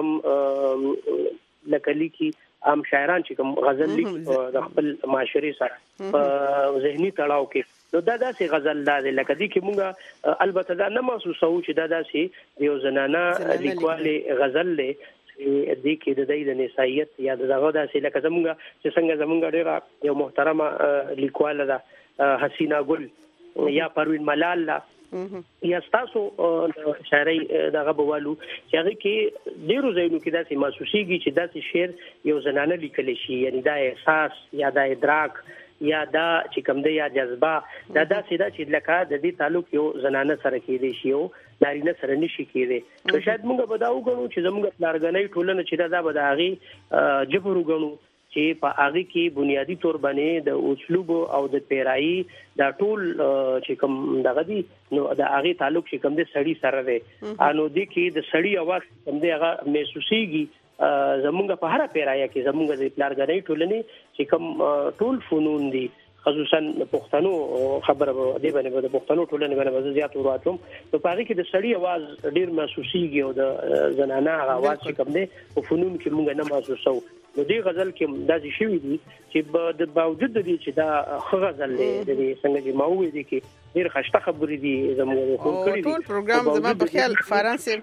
کوم لکلی کې عام شاعران چې کوم غزل لیکي د خپل معاشري سره په ذهني تړاو کې نو دا داسې غزل دا دی لکه دي کې مونږه البته دا نه محسوسو چې دا داسې یو زنانه لیکواله غزل لې دې کې د دې د نسایت یا دغه داسې لکه زمونږ چې څنګه زمونږ ډیره یو محترمه لیکواله ده حسینا ګل یا پروین ملال لا یا تاسو شاعري دغه بوالو چې هغه کې ډیرو ځایونو کې داسې محسوسيږي چې داسې شعر یو زنانه لیکل شي یعنی دا احساس یا دا ادراک یا دا چې کوم دی یا جذبه دا داسې دا چې لکه د دې تعلق یو زنانه سره کېدی شي او نارینه سره نشي کېدی نو شاید موږ به دا وګڼو چې زموږ پلارګنۍ ټولنه چې دا به د هغه جبر وګڼو چې په هغه کې بنیادی تور باندې د اسلوب او د پیرایي دا ټول چې کوم دغه دي نو د هغه تعلق چې کوم د سړی سره دی انو د کې د سړی اواز کوم دی هغه محسوسيږي زمونږ په هر پیرایي کې زمونږ د پلارګنۍ ټولنې چې کوم ټول فنون دي خصوصا پښتنو خبره دی باندې د پښتنو ټولنې باندې زیات وراتم په هغه کې د سړی اواز ډیر محسوسيږي او د زنانه اواز چې کوم دی په فنون کې موږ نه محسوسو نو دې غزل کې داسې شوی دي چې د باوجود دي چې دا خو غزل دی د څنګه چې ماوي دي کې ډیر خشته خبرې دي زموږ خو کړی دي ټول پروګرام زما په خیال فرانسې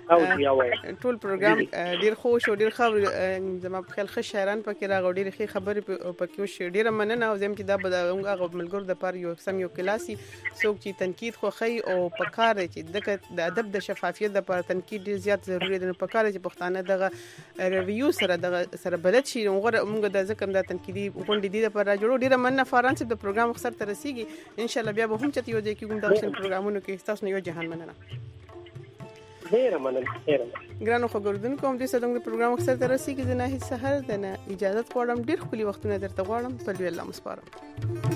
او بیا وای ټول پروګرام ډیر خوش او ډیر خبر زما په خیال ښه شاعران پکې راغو ډیر ښه خبرې پکې وشي ډیر مننه او زم چې دا به هغه ملګرو د پر یو سم یو کلاسي څوک چې تنقید خو خي او پکار چې د ادب د شفافیت د پر تنقید ډیر زیات ضروری دی په کار چې پښتانه دغه ریویو سره دغه سره بلد شي موږ موږ د ذکر د تنقیدي غونډې دي د پر جوړو ډیر مننه فرانس د پروګرام خسر تر رسیدي ان شاء الله بیا به هم چې یو ځای کې کوم د پروګرامونو کې تاسو نه یو جهان مننه ډیر مننه ډیر ګرانو خبردون کوم د سدنګ پروګرام خسر تر رسیدي نه هیڅ سحر نه اجازه غواړم ډیر خولي وختونه درته غواړم په لوی الله مسپارم